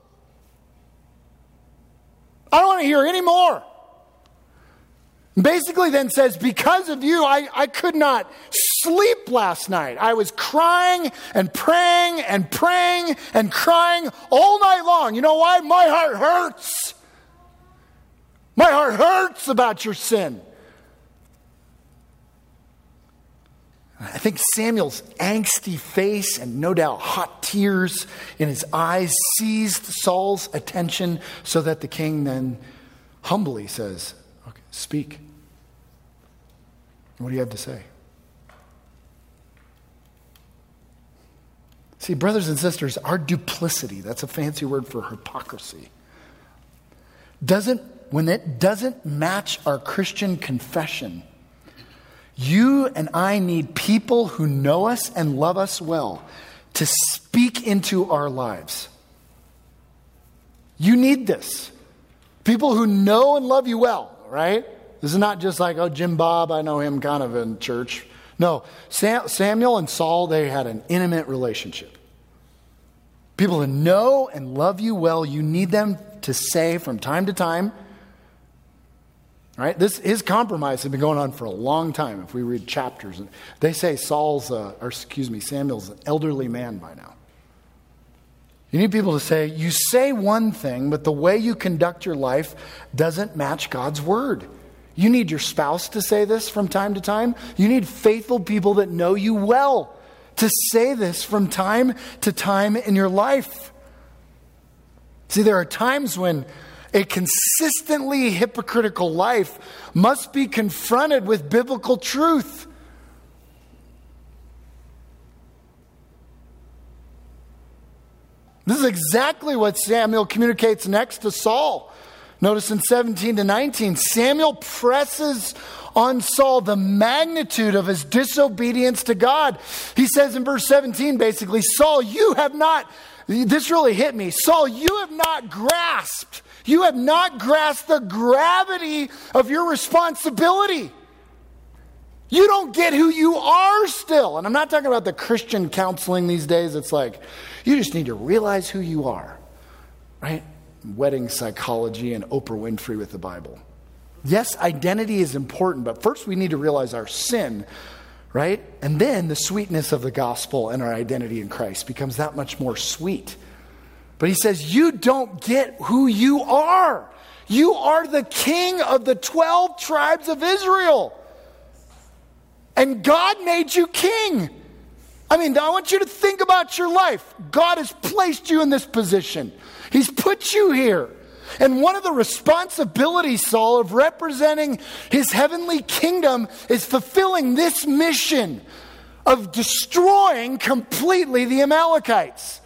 I don't want to hear any more. Basically then says, because of you, I, I could not sleep last night. I was crying and praying and praying and crying all night long. You know why? My heart hurts. My heart hurts about your sin. I think Samuel's angsty face and no doubt hot tears in his eyes seized Saul's attention so that the king then humbly says, okay, speak. What do you have to say? See, brothers and sisters, our duplicity, that's a fancy word for hypocrisy, doesn't, when it doesn't match our Christian confession, you and I need people who know us and love us well to speak into our lives. You need this. People who know and love you well, right? This is not just like, oh, Jim Bob, I know him kind of in church. No, Sam, Samuel and Saul, they had an intimate relationship. People who know and love you well, you need them to say from time to time, right? This his compromise had been going on for a long time. If we read chapters, they say Saul's, uh, or excuse me, Samuel's an elderly man by now. You need people to say, you say one thing, but the way you conduct your life doesn't match God's word. You need your spouse to say this from time to time. You need faithful people that know you well to say this from time to time in your life. See, there are times when a consistently hypocritical life must be confronted with biblical truth. This is exactly what Samuel communicates next to Saul. Notice in seventeen to nineteen, Samuel presses on Saul the magnitude of his disobedience to God. He says in verse seventeen, basically, Saul, you have not, this really hit me. Saul, you have not grasped, you have not grasped the gravity of your responsibility. You don't get who you are still. And I'm not talking about the Christian counseling these days. It's like, you just need to realize who you are, right? Wedding psychology and Oprah Winfrey with the Bible. Yes, identity is important, but first we need to realize our sin, right? And then the sweetness of the gospel and our identity in Christ becomes that much more sweet. But he says, you don't get who you are. You are the king of the twelve tribes of Israel. And God made you king. I mean, I want you to think about your life. God has placed you in this position. He's put you here. And one of the responsibilities, Saul, of representing his heavenly kingdom is fulfilling this mission of destroying completely the Amalekites.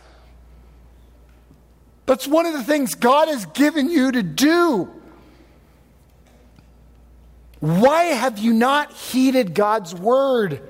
That's one of the things God has given you to do. Why have you not heeded God's word?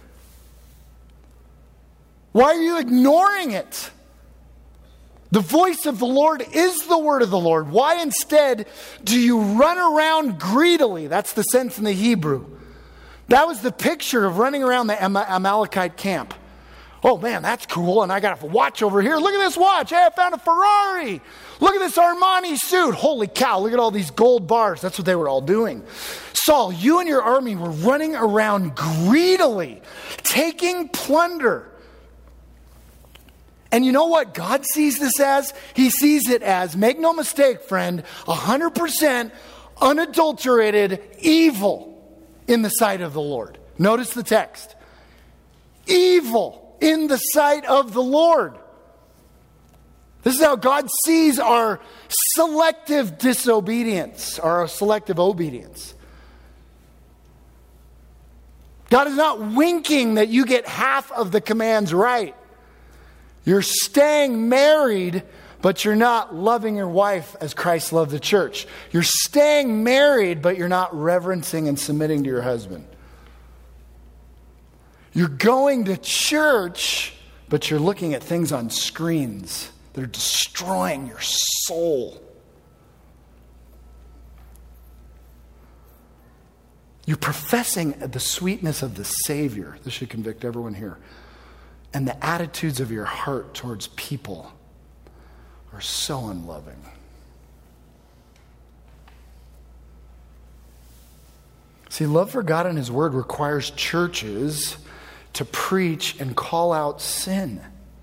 Why are you ignoring it? The voice of the Lord is the word of the Lord. Why instead do you run around greedily? That's the sense in the Hebrew. That was the picture of running around the Am- Amalekite camp. Oh man, that's cool. And I got a watch over here. Look at this watch. Hey, I found a Ferrari. Look at this Armani suit. Holy cow, look at all these gold bars. That's what they were all doing. Saul, you and your army were running around greedily, taking plunder. And you know what God sees this as? He sees it as, make no mistake, friend, one hundred percent unadulterated evil in the sight of the Lord. Notice the text. Evil in the sight of the Lord. This is how God sees our selective disobedience, or our selective obedience. God is not winking that you get half of the commands right. You're staying married, but you're not loving your wife as Christ loved the church. You're staying married, but you're not reverencing and submitting to your husband. You're going to church, but you're looking at things on screens that are destroying your soul. You're professing the sweetness of the Savior. This should convict everyone here. And the attitudes of your heart towards people are so unloving. See, love for God and His Word requires churches to preach and call out sin.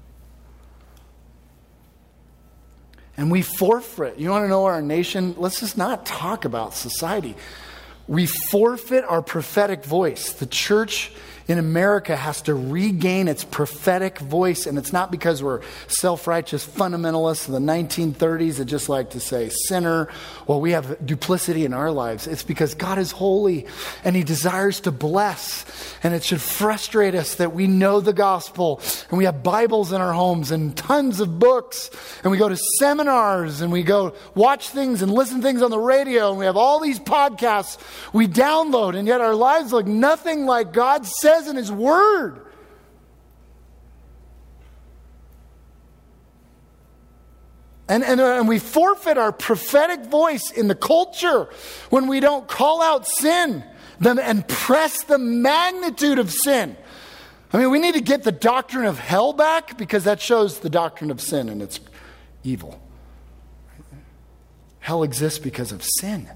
And we forfeit. You want to know our nation? Let's just not talk about society. We forfeit our prophetic voice. The church in America has to regain its prophetic voice, and it's not because we're self-righteous fundamentalists of the nineteen thirties that just like to say sinner. Well, we have duplicity in our lives. It's because God is holy and He desires to bless, and it should frustrate us that we know the gospel and we have Bibles in our homes and tons of books, and we go to seminars and we go watch things and listen to things on the radio, and we have all these podcasts we download, and yet our lives look nothing like God says in His Word. And, and, and we forfeit our prophetic voice in the culture when we don't call out sin and press the magnitude of sin. I mean, we need to get the doctrine of hell back, because that shows the doctrine of sin and it's evil. Hell exists because of sin.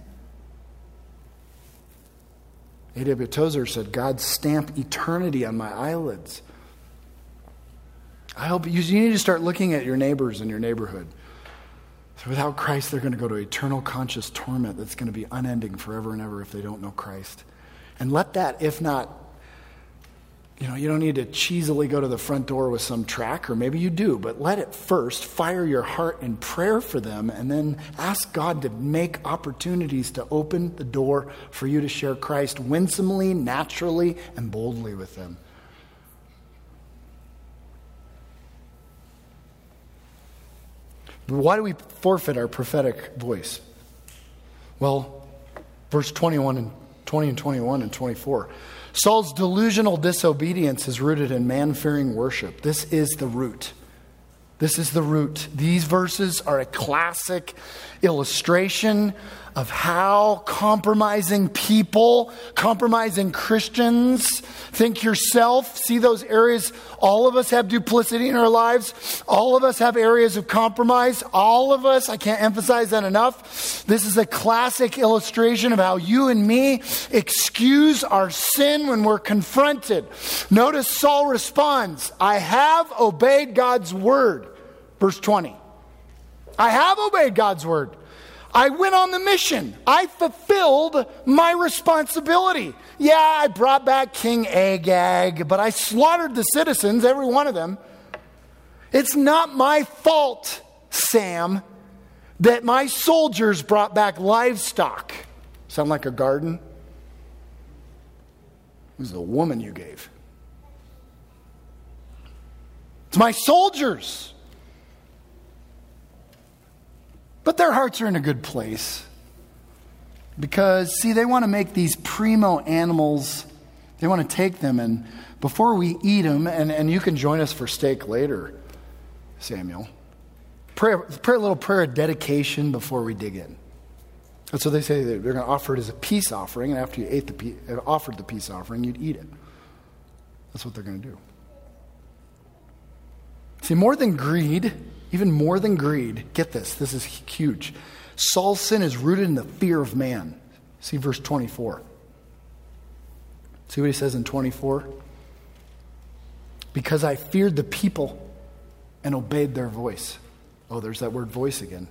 A W Tozer said, God stamped eternity on my eyelids. I hope you, you need to start looking at your neighbors in your neighborhood. So without Christ, they're going to go to eternal conscious torment that's going to be unending forever and ever if they don't know Christ. And let that, if not, you know, you don't need to cheesily go to the front door with some track, or maybe you do, but let it first fire your heart in prayer for them, and then ask God to make opportunities to open the door for you to share Christ winsomely, naturally, and boldly with them. Why do we forfeit our prophetic voice? Well, verse twenty-one and twenty and twenty-one and twenty-four. Saul's delusional disobedience is rooted in man-fearing worship. This is the root. This is the root. These verses are a classic illustration of how compromising people, compromising Christians, think yourself, see those areas. All of us have duplicity in our lives. All of us have areas of compromise. All of us, I can't emphasize that enough. This is a classic illustration of how you and me excuse our sin when we're confronted. Notice Saul responds, I have obeyed God's word. Verse twenty. I have obeyed God's word. I went on the mission. I fulfilled my responsibility. Yeah, I brought back King Agag, but I slaughtered the citizens, every one of them. It's not my fault, Sam, that my soldiers brought back livestock. Sound like a garden? It was the woman you gave. It's my soldiers. But their hearts are in a good place. Because, see, they want to make these primo animals, they want to take them, and before we eat them, and, and you can join us for steak later, Samuel, pray, pray a little prayer of dedication before we dig in. That's what they say. They're going to offer it as a peace offering, and after you ate the offered the peace offering, you'd eat it. That's what they're going to do. See, more than greed, even more than greed, get this, this is huge. Saul's sin is rooted in the fear of man. See verse twenty-four. See what he says in twenty-four? Because I feared the people and obeyed their voice. Oh, there's that word voice again.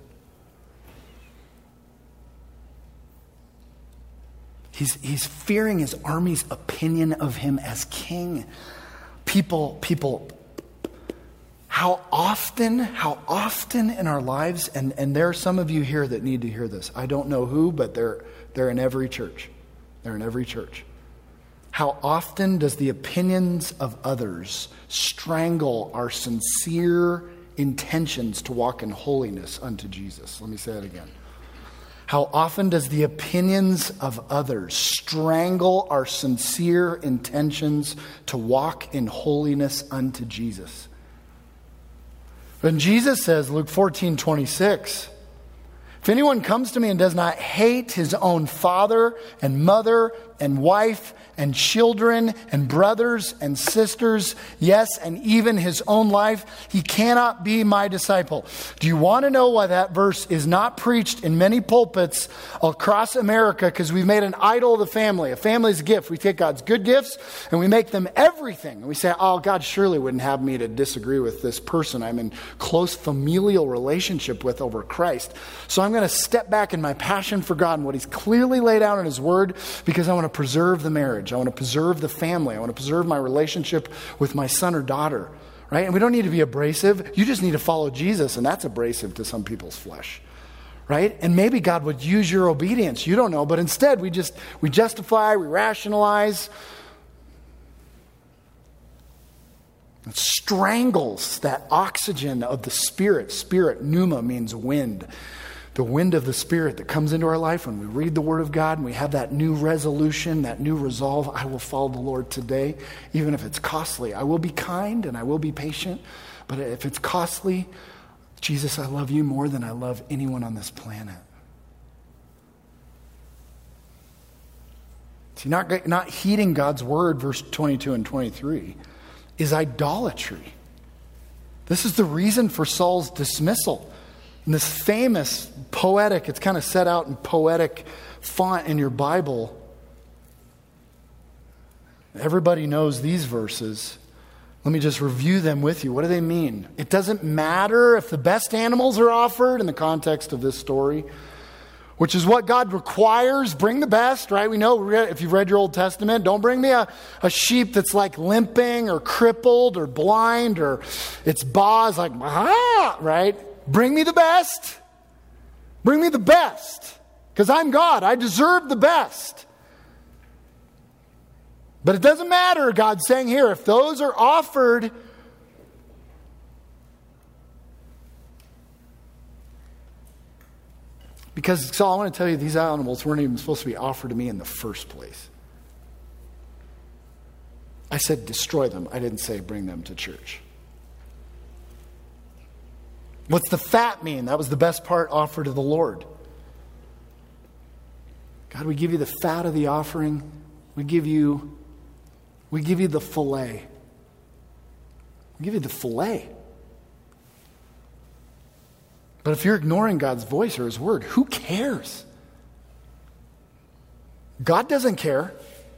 He's, he's fearing his army's opinion of him as king. People, people... How often, how often in our lives, and, and there are some of you here that need to hear this. I don't know who, but they're, they're in every church. They're in every church. How often does the opinions of others strangle our sincere intentions to walk in holiness unto Jesus? Let me say that again. How often does the opinions of others strangle our sincere intentions to walk in holiness unto Jesus? When Jesus says, Luke fourteen twenty-six, if anyone comes to me and does not hate his own father and mother and wife and children and brothers and sisters, yes, and even his own life, he cannot be my disciple. Do you want to know why that verse is not preached in many pulpits across America? Because we've made an idol of the family. A family's a gift. We take God's good gifts and we make them everything. And we say, oh, God surely wouldn't have me to disagree with this person I'm in close familial relationship with over Christ. So I'm going to step back in my passion for God and what he's clearly laid out in his word, because I want to preserve the marriage. I want to preserve the family. I want to preserve my relationship with my son or daughter, right? And we don't need to be abrasive. You just need to follow Jesus, and that's abrasive to some people's flesh, right? And maybe God would use your obedience. You don't know, but instead we just, we justify, we rationalize. It strangles that oxygen of the Spirit. Spirit, pneuma, means wind. The wind of the Spirit that comes into our life when we read the Word of God and we have that new resolution, that new resolve. I will follow the Lord today, even if it's costly. I will be kind and I will be patient, but if it's costly, Jesus, I love you more than I love anyone on this planet. See, not, not heeding God's Word, verse twenty-two and twenty-three, is idolatry. This is the reason for Saul's dismissal. And this famous poetic, it's kind of set out in poetic font in your Bible. Everybody knows these verses. Let me just review them with you. What do they mean? It doesn't matter if the best animals are offered in the context of this story, which is what God requires. Bring the best, right? We know if you've read your Old Testament, don't bring me a, a sheep that's like limping or crippled or blind or its baa is like, ah, right? Bring me the best. Bring me the best. Because I'm God. I deserve the best. But it doesn't matter, God's saying here, if those are offered, because so I want to tell you, these animals weren't even supposed to be offered to me in the first place. I said destroy them. I didn't say bring them to church. What's the fat mean? That was the best part offered to the Lord. God, we give you the fat of the offering. We give you We give you the fillet. We give you the fillet. But if you're ignoring God's voice or his word, who cares? God doesn't care.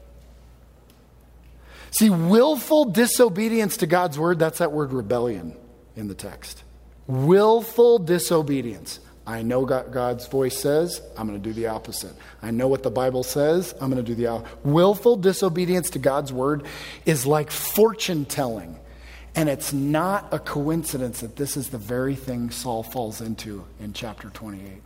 See, willful disobedience to God's word, that's that word rebellion in the text. Willful disobedience. I know God, God's voice says, I'm going to do the opposite. I know what the Bible says, I'm going to do the opposite. Willful disobedience to God's word is like fortune telling. And it's not a coincidence that this is the very thing Saul falls into in chapter twenty-eight.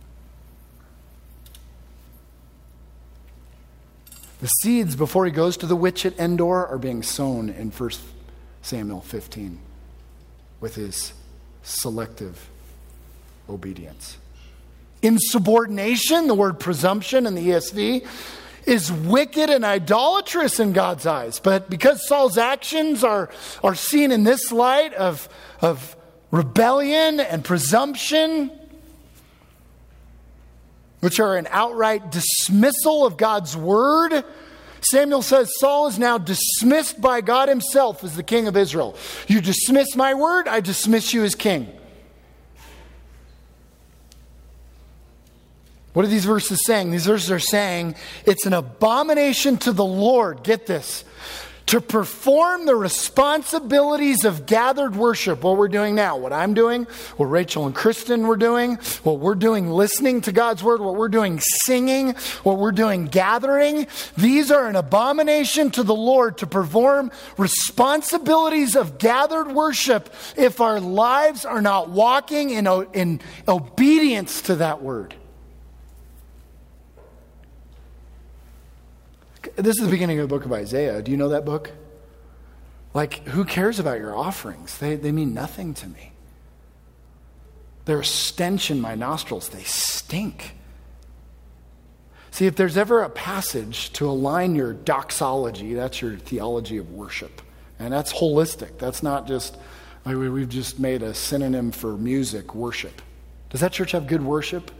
The seeds before he goes to the witch at Endor are being sown in First Samuel fifteen with his selective obedience. Insubordination, the word presumption in the E S V, is wicked and idolatrous in God's eyes. But because Saul's actions are, are seen in this light of, of rebellion and presumption, which are an outright dismissal of God's word, Samuel says Saul is now dismissed by God himself as the king of Israel. You dismiss my word, I dismiss you as king. What are these verses saying? These verses are saying it's an abomination to the Lord, get this, to perform the responsibilities of gathered worship, what we're doing now, what I'm doing, what Rachel and Kristen were doing, what we're doing listening to God's word, what we're doing singing, what we're doing gathering. These are an abomination to the Lord to perform responsibilities of gathered worship if our lives are not walking in, in obedience to that word. This is the beginning of the book of Isaiah. Do you know that book? Like, who cares about your offerings? They, they mean nothing to me. They're a stench in my nostrils. They stink. See, if there's ever a passage to align your doxology, that's your theology of worship. And that's holistic. That's not just, like, we've just made a synonym for music, worship. Does that church have good worship?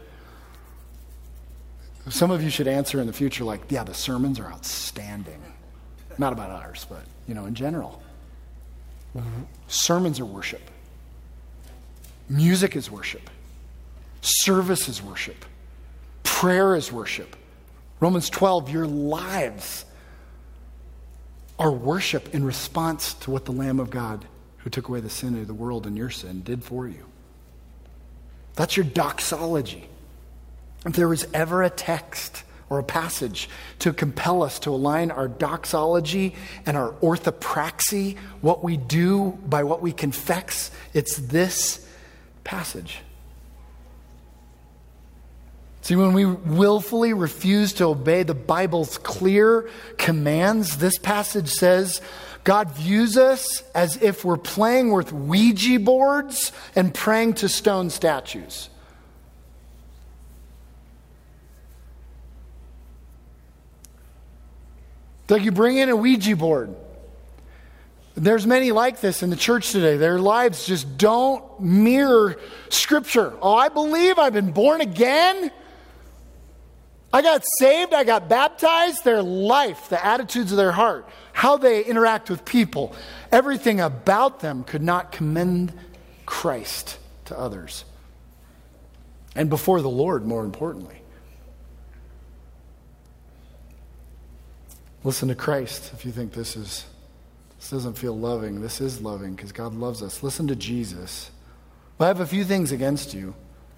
Some of you should answer in the future like, yeah, the sermons are outstanding. Not about ours, but, you know, in general. Sermons are worship. Music is worship. Service is worship. Prayer is worship. Romans twelve, your lives are worship in response to what the Lamb of God, who took away the sin of the world and your sin, did for you. That's your doxology. If there was ever a text or a passage to compel us to align our doxology and our orthopraxy, what we do by what we confess, it's this passage. See, when we willfully refuse to obey the Bible's clear commands, this passage says God views us as if we're playing with Ouija boards and praying to stone statues. It's like you bring in a Ouija board. There's many like this in the church today. Their lives just don't mirror Scripture. Oh, I believe I've been born again. I got saved. I got baptized. Their life, the attitudes of their heart, how they interact with people, everything about them could not commend Christ to others. And before the Lord, more importantly. Listen to Christ if you think this is This doesn't feel loving. This is loving because God loves us. Listen to Jesus. But I have a few things against you.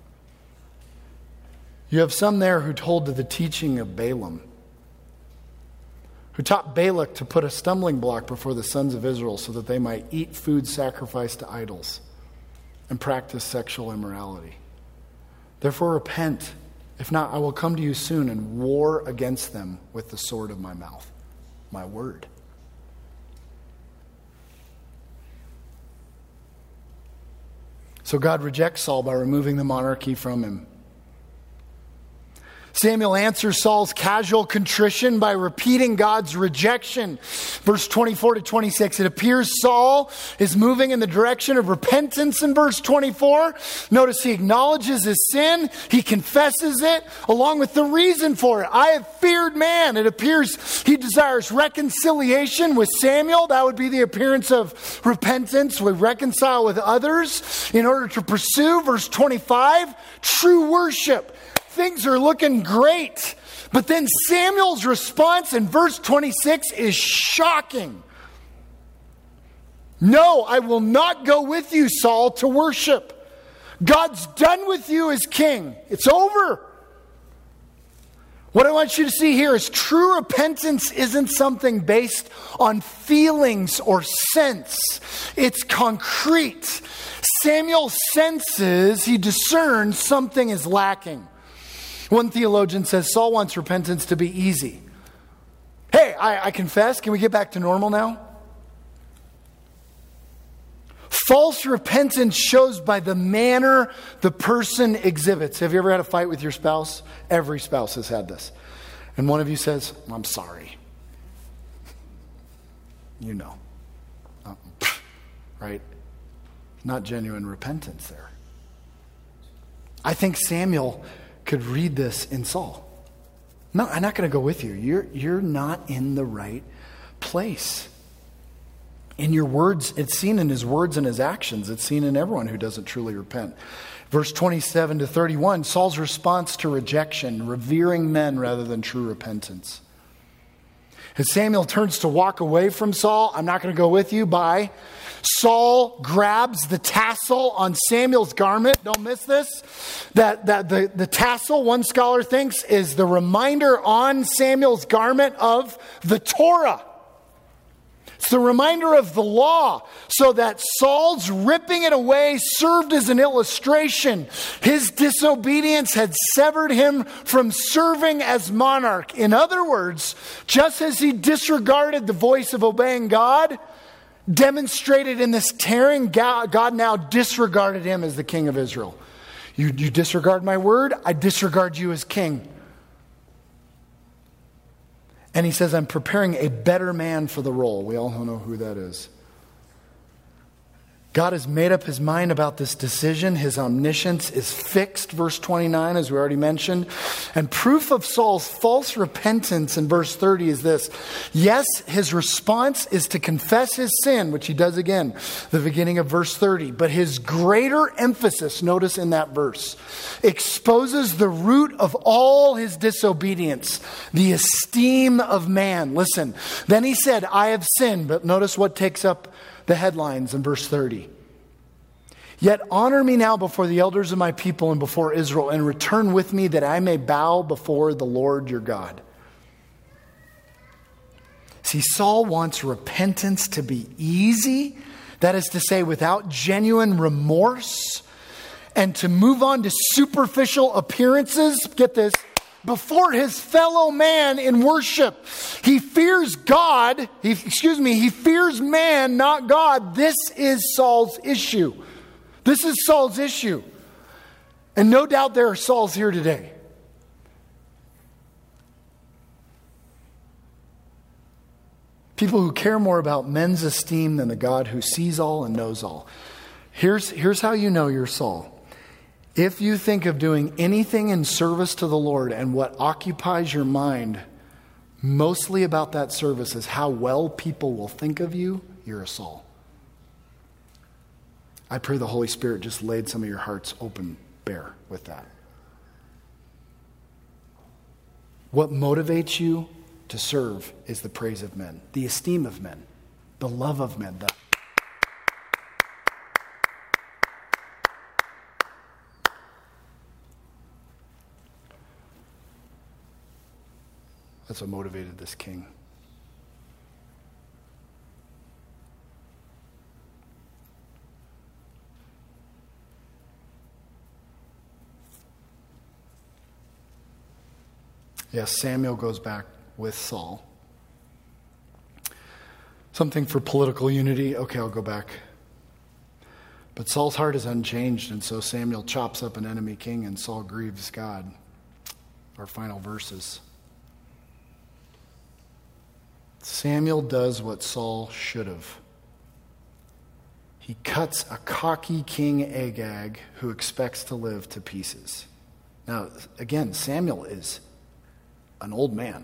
You have some there who hold to the teaching of Balaam, who taught Balak to put a stumbling block before the sons of Israel so that they might eat food sacrificed to idols and practice sexual immorality. Therefore repent. If not, I will come to you soon and war against them with the sword of my mouth, my word. So God rejects Saul by removing the monarchy from him. Samuel answers Saul's casual contrition by repeating God's rejection. Verse twenty-four to twenty-six, it appears Saul is moving in the direction of repentance in verse twenty-four. Notice he acknowledges his sin. He confesses it along with the reason for it. I have feared man. It appears he desires reconciliation with Samuel. That would be the appearance of repentance. We reconcile with others in order to pursue. Verse twenty-five, true worship. Things are looking great. But then Samuel's response in verse twenty-six is shocking. No, I will not go with you, Saul, to worship. God's done with you as king. It's over. What I want you to see here is true repentance isn't something based on feelings or sense. It's concrete. Samuel senses, he discerns something is lacking. One theologian says Saul wants repentance to be easy. Hey, I, I confess. Can we get back to normal now? False repentance shows by the manner the person exhibits. Have you ever had a fight with your spouse? Every spouse has had this. And one of you says, I'm sorry. You know. Uh, right? Not genuine repentance there. I think Samuel could read this in Saul. No, I'm not going to go with you. You're, you're not in the right place. In your words, it's seen in his words and his actions. It's seen in everyone who doesn't truly repent. Verse twenty-seven to thirty-one, Saul's response to rejection, revering men rather than true repentance. As Samuel turns to walk away from Saul, I'm not going to go with you, bye. Saul grabs the tassel on Samuel's garment. Don't miss this. That, that the, the tassel, one scholar thinks, is the reminder on Samuel's garment of the Torah. It's the reminder of the law, so that Saul's ripping it away served as an illustration. His disobedience had severed him from serving as monarch. In other words, just as he disregarded the voice of obeying God, demonstrated in this tearing, God now disregarded him as the king of Israel. You, you disregard my word, I disregard you as king. And he says, I'm preparing a better man for the role. We all know who that is. God has made up his mind about this decision. His omniscience is fixed, verse twenty-nine, as we already mentioned. And proof of Saul's false repentance in verse thirty is this. Yes, his response is to confess his sin, which he does again, the beginning of verse thirty. But his greater emphasis, notice in that verse, exposes the root of all his disobedience, the esteem of man. Listen, then he said, I have sinned. But notice what takes up the headlines in verse thirty. Yet honor me now before the elders of my people and before Israel, and return with me that I may bow before the Lord your God. See, Saul wants repentance to be easy, that is to say, without genuine remorse, and to move on to superficial appearances. Get this. Before his fellow man in worship. He fears God. He, excuse me, he fears man, not God. This is Saul's issue. This is Saul's issue. And no doubt there are Sauls here today. People who care more about men's esteem than the God who sees all and knows all. Here's, here's how you know you're Saul. If you think of doing anything in service to the Lord and what occupies your mind mostly about that service is how well people will think of you, you're a Saul. I pray the Holy Spirit just laid some of your hearts open bare with that. What motivates you to serve is the praise of men, the esteem of men. the love of men. The That's what motivated this king. Yes, Samuel goes back with Saul. Something for political unity. Okay, I'll go back. But Saul's heart is unchanged, and so Samuel chops up an enemy king, and Saul grieves God. Our final verses. Samuel does what Saul should have. He cuts a cocky King Agag who expects to live to pieces. Now, again, Samuel is an old man.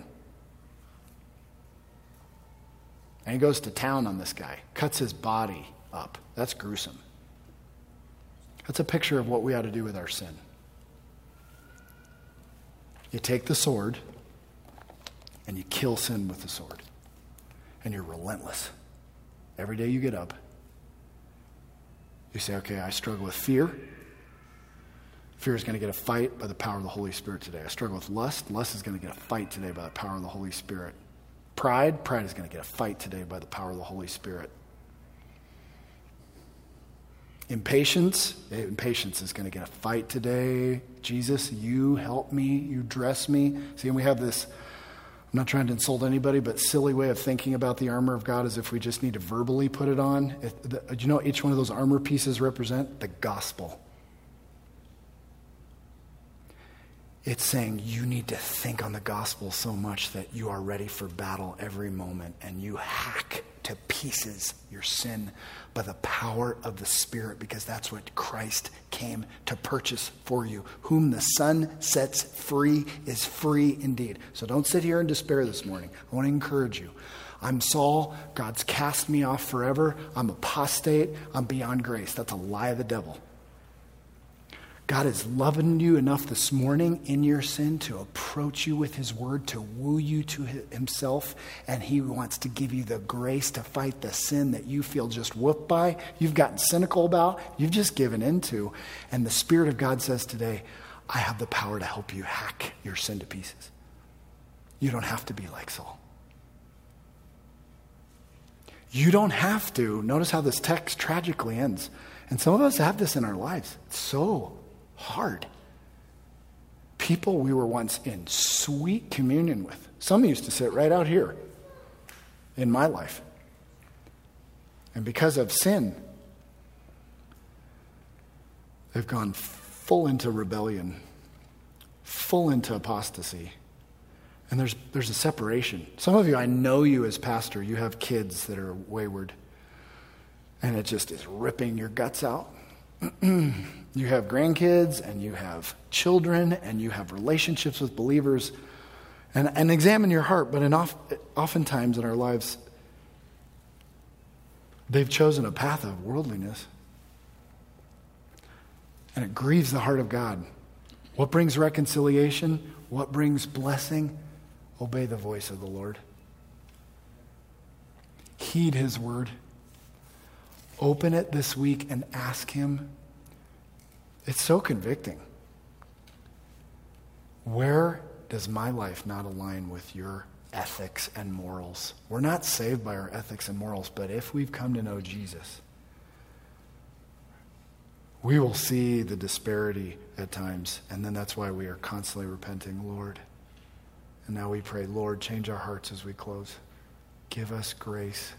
And he goes to town on this guy, cuts his body up. That's gruesome. That's a picture of what we ought to do with our sin. You take the sword and you kill sin with the sword. And you're relentless. Every day you get up, you say, okay, I struggle with fear. Fear is going to get a fight by the power of the Holy Spirit today. I struggle with lust. Lust is going to get a fight today by the power of the Holy Spirit. Pride. Pride is going to get a fight today by the power of the Holy Spirit. Impatience. Impatience is going to get a fight today. Jesus, you help me. You dress me. See, and we have this, I'm not trying to insult anybody, but silly way of thinking about the armor of God as if we just need to verbally put it on. It, the, do you know what each one of those armor pieces represent? The gospel. It's saying you need to think on the gospel so much that you are ready for battle every moment, and you hack to pieces your sin by the power of the Spirit, because that's what Christ came to purchase for you. Whom the Son sets free is free indeed. So don't sit here in despair this morning. I want to encourage you. I'm Saul. God's cast me off forever. I'm apostate. I'm beyond grace. That's a lie of the devil. God is loving you enough this morning in your sin to approach you with his word, to woo you to himself, and he wants to give you the grace to fight the sin that you feel just whooped by, you've gotten cynical about, you've just given into. And the Spirit of God says today, I have the power to help you hack your sin to pieces. You don't have to be like Saul. You don't have to. Notice how this text tragically ends. And some of us have this in our lives. It's so hard. People we were once in sweet communion with. Some used to sit right out here in my life. And because of sin, they've gone full into rebellion, full into apostasy. And there's there's a separation. Some of you, I know you as pastor, you have kids that are wayward. And it just is ripping your guts out. You have grandkids, and you have children, and you have relationships with believers. And, and examine your heart. But in oft, oftentimes in our lives, they've chosen a path of worldliness. And it grieves the heart of God. What brings reconciliation? What brings blessing? Obey the voice of the Lord. Heed his word. Open it this week and ask him. It's so convicting. Where does my life not align with your ethics and morals? We're not saved by our ethics and morals, but if we've come to know Jesus, we will see the disparity at times, and then that's why we are constantly repenting, Lord. And now we pray, Lord, change our hearts as we close. Give us grace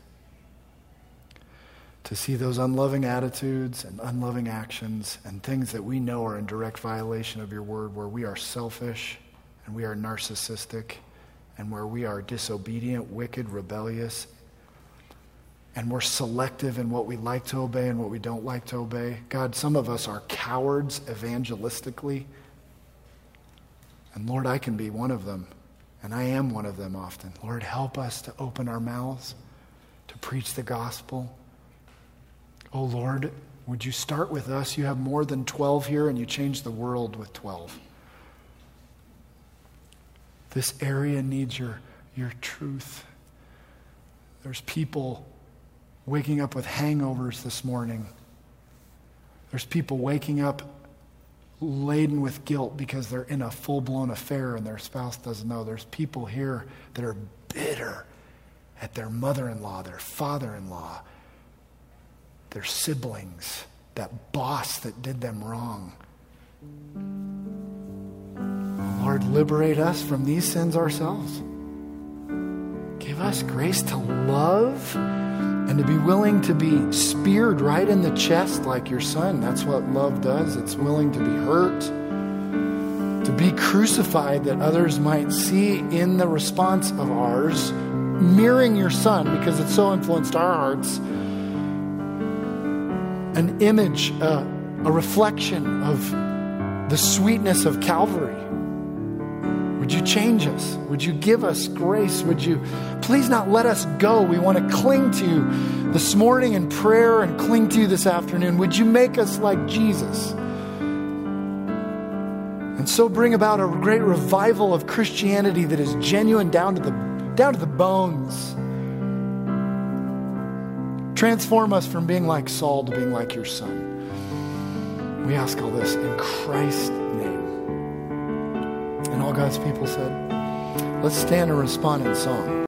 to see those unloving attitudes and unloving actions and things that we know are in direct violation of your word, where we are selfish and we are narcissistic and where we are disobedient, wicked, rebellious, and we're selective in what we like to obey and what we don't like to obey. God, some of us are cowards evangelistically. And Lord, I can be one of them, and I am one of them often. Lord, help us to open our mouths to preach the gospel. Oh Lord, would you start with us? You have more than twelve here, and you change the world with twelve. This area needs your, your truth. There's people waking up with hangovers this morning. There's people waking up laden with guilt because they're in a full-blown affair and their spouse doesn't know. There's people here that are bitter at their mother-in-law, their father-in-law, their siblings, that boss that did them wrong. Lord, liberate us from these sins ourselves. Give us grace to love and to be willing to be speared right in the chest like your son. That's what love does. It's willing to be hurt, to be crucified that others might see in the response of ours, mirroring your son because it so influenced our hearts, an image, uh, a reflection of the sweetness of Calvary. Would you change us? Would you give us grace? Would you please not let us go? We want to cling to you this morning in prayer and cling to you this afternoon. Would you make us like Jesus? And so bring about a great revival of Christianity that is genuine down to the, down to the bones. Transform us from being like Saul to being like your son. We ask all this in Christ's name. And all God's people said, let's stand and respond in song.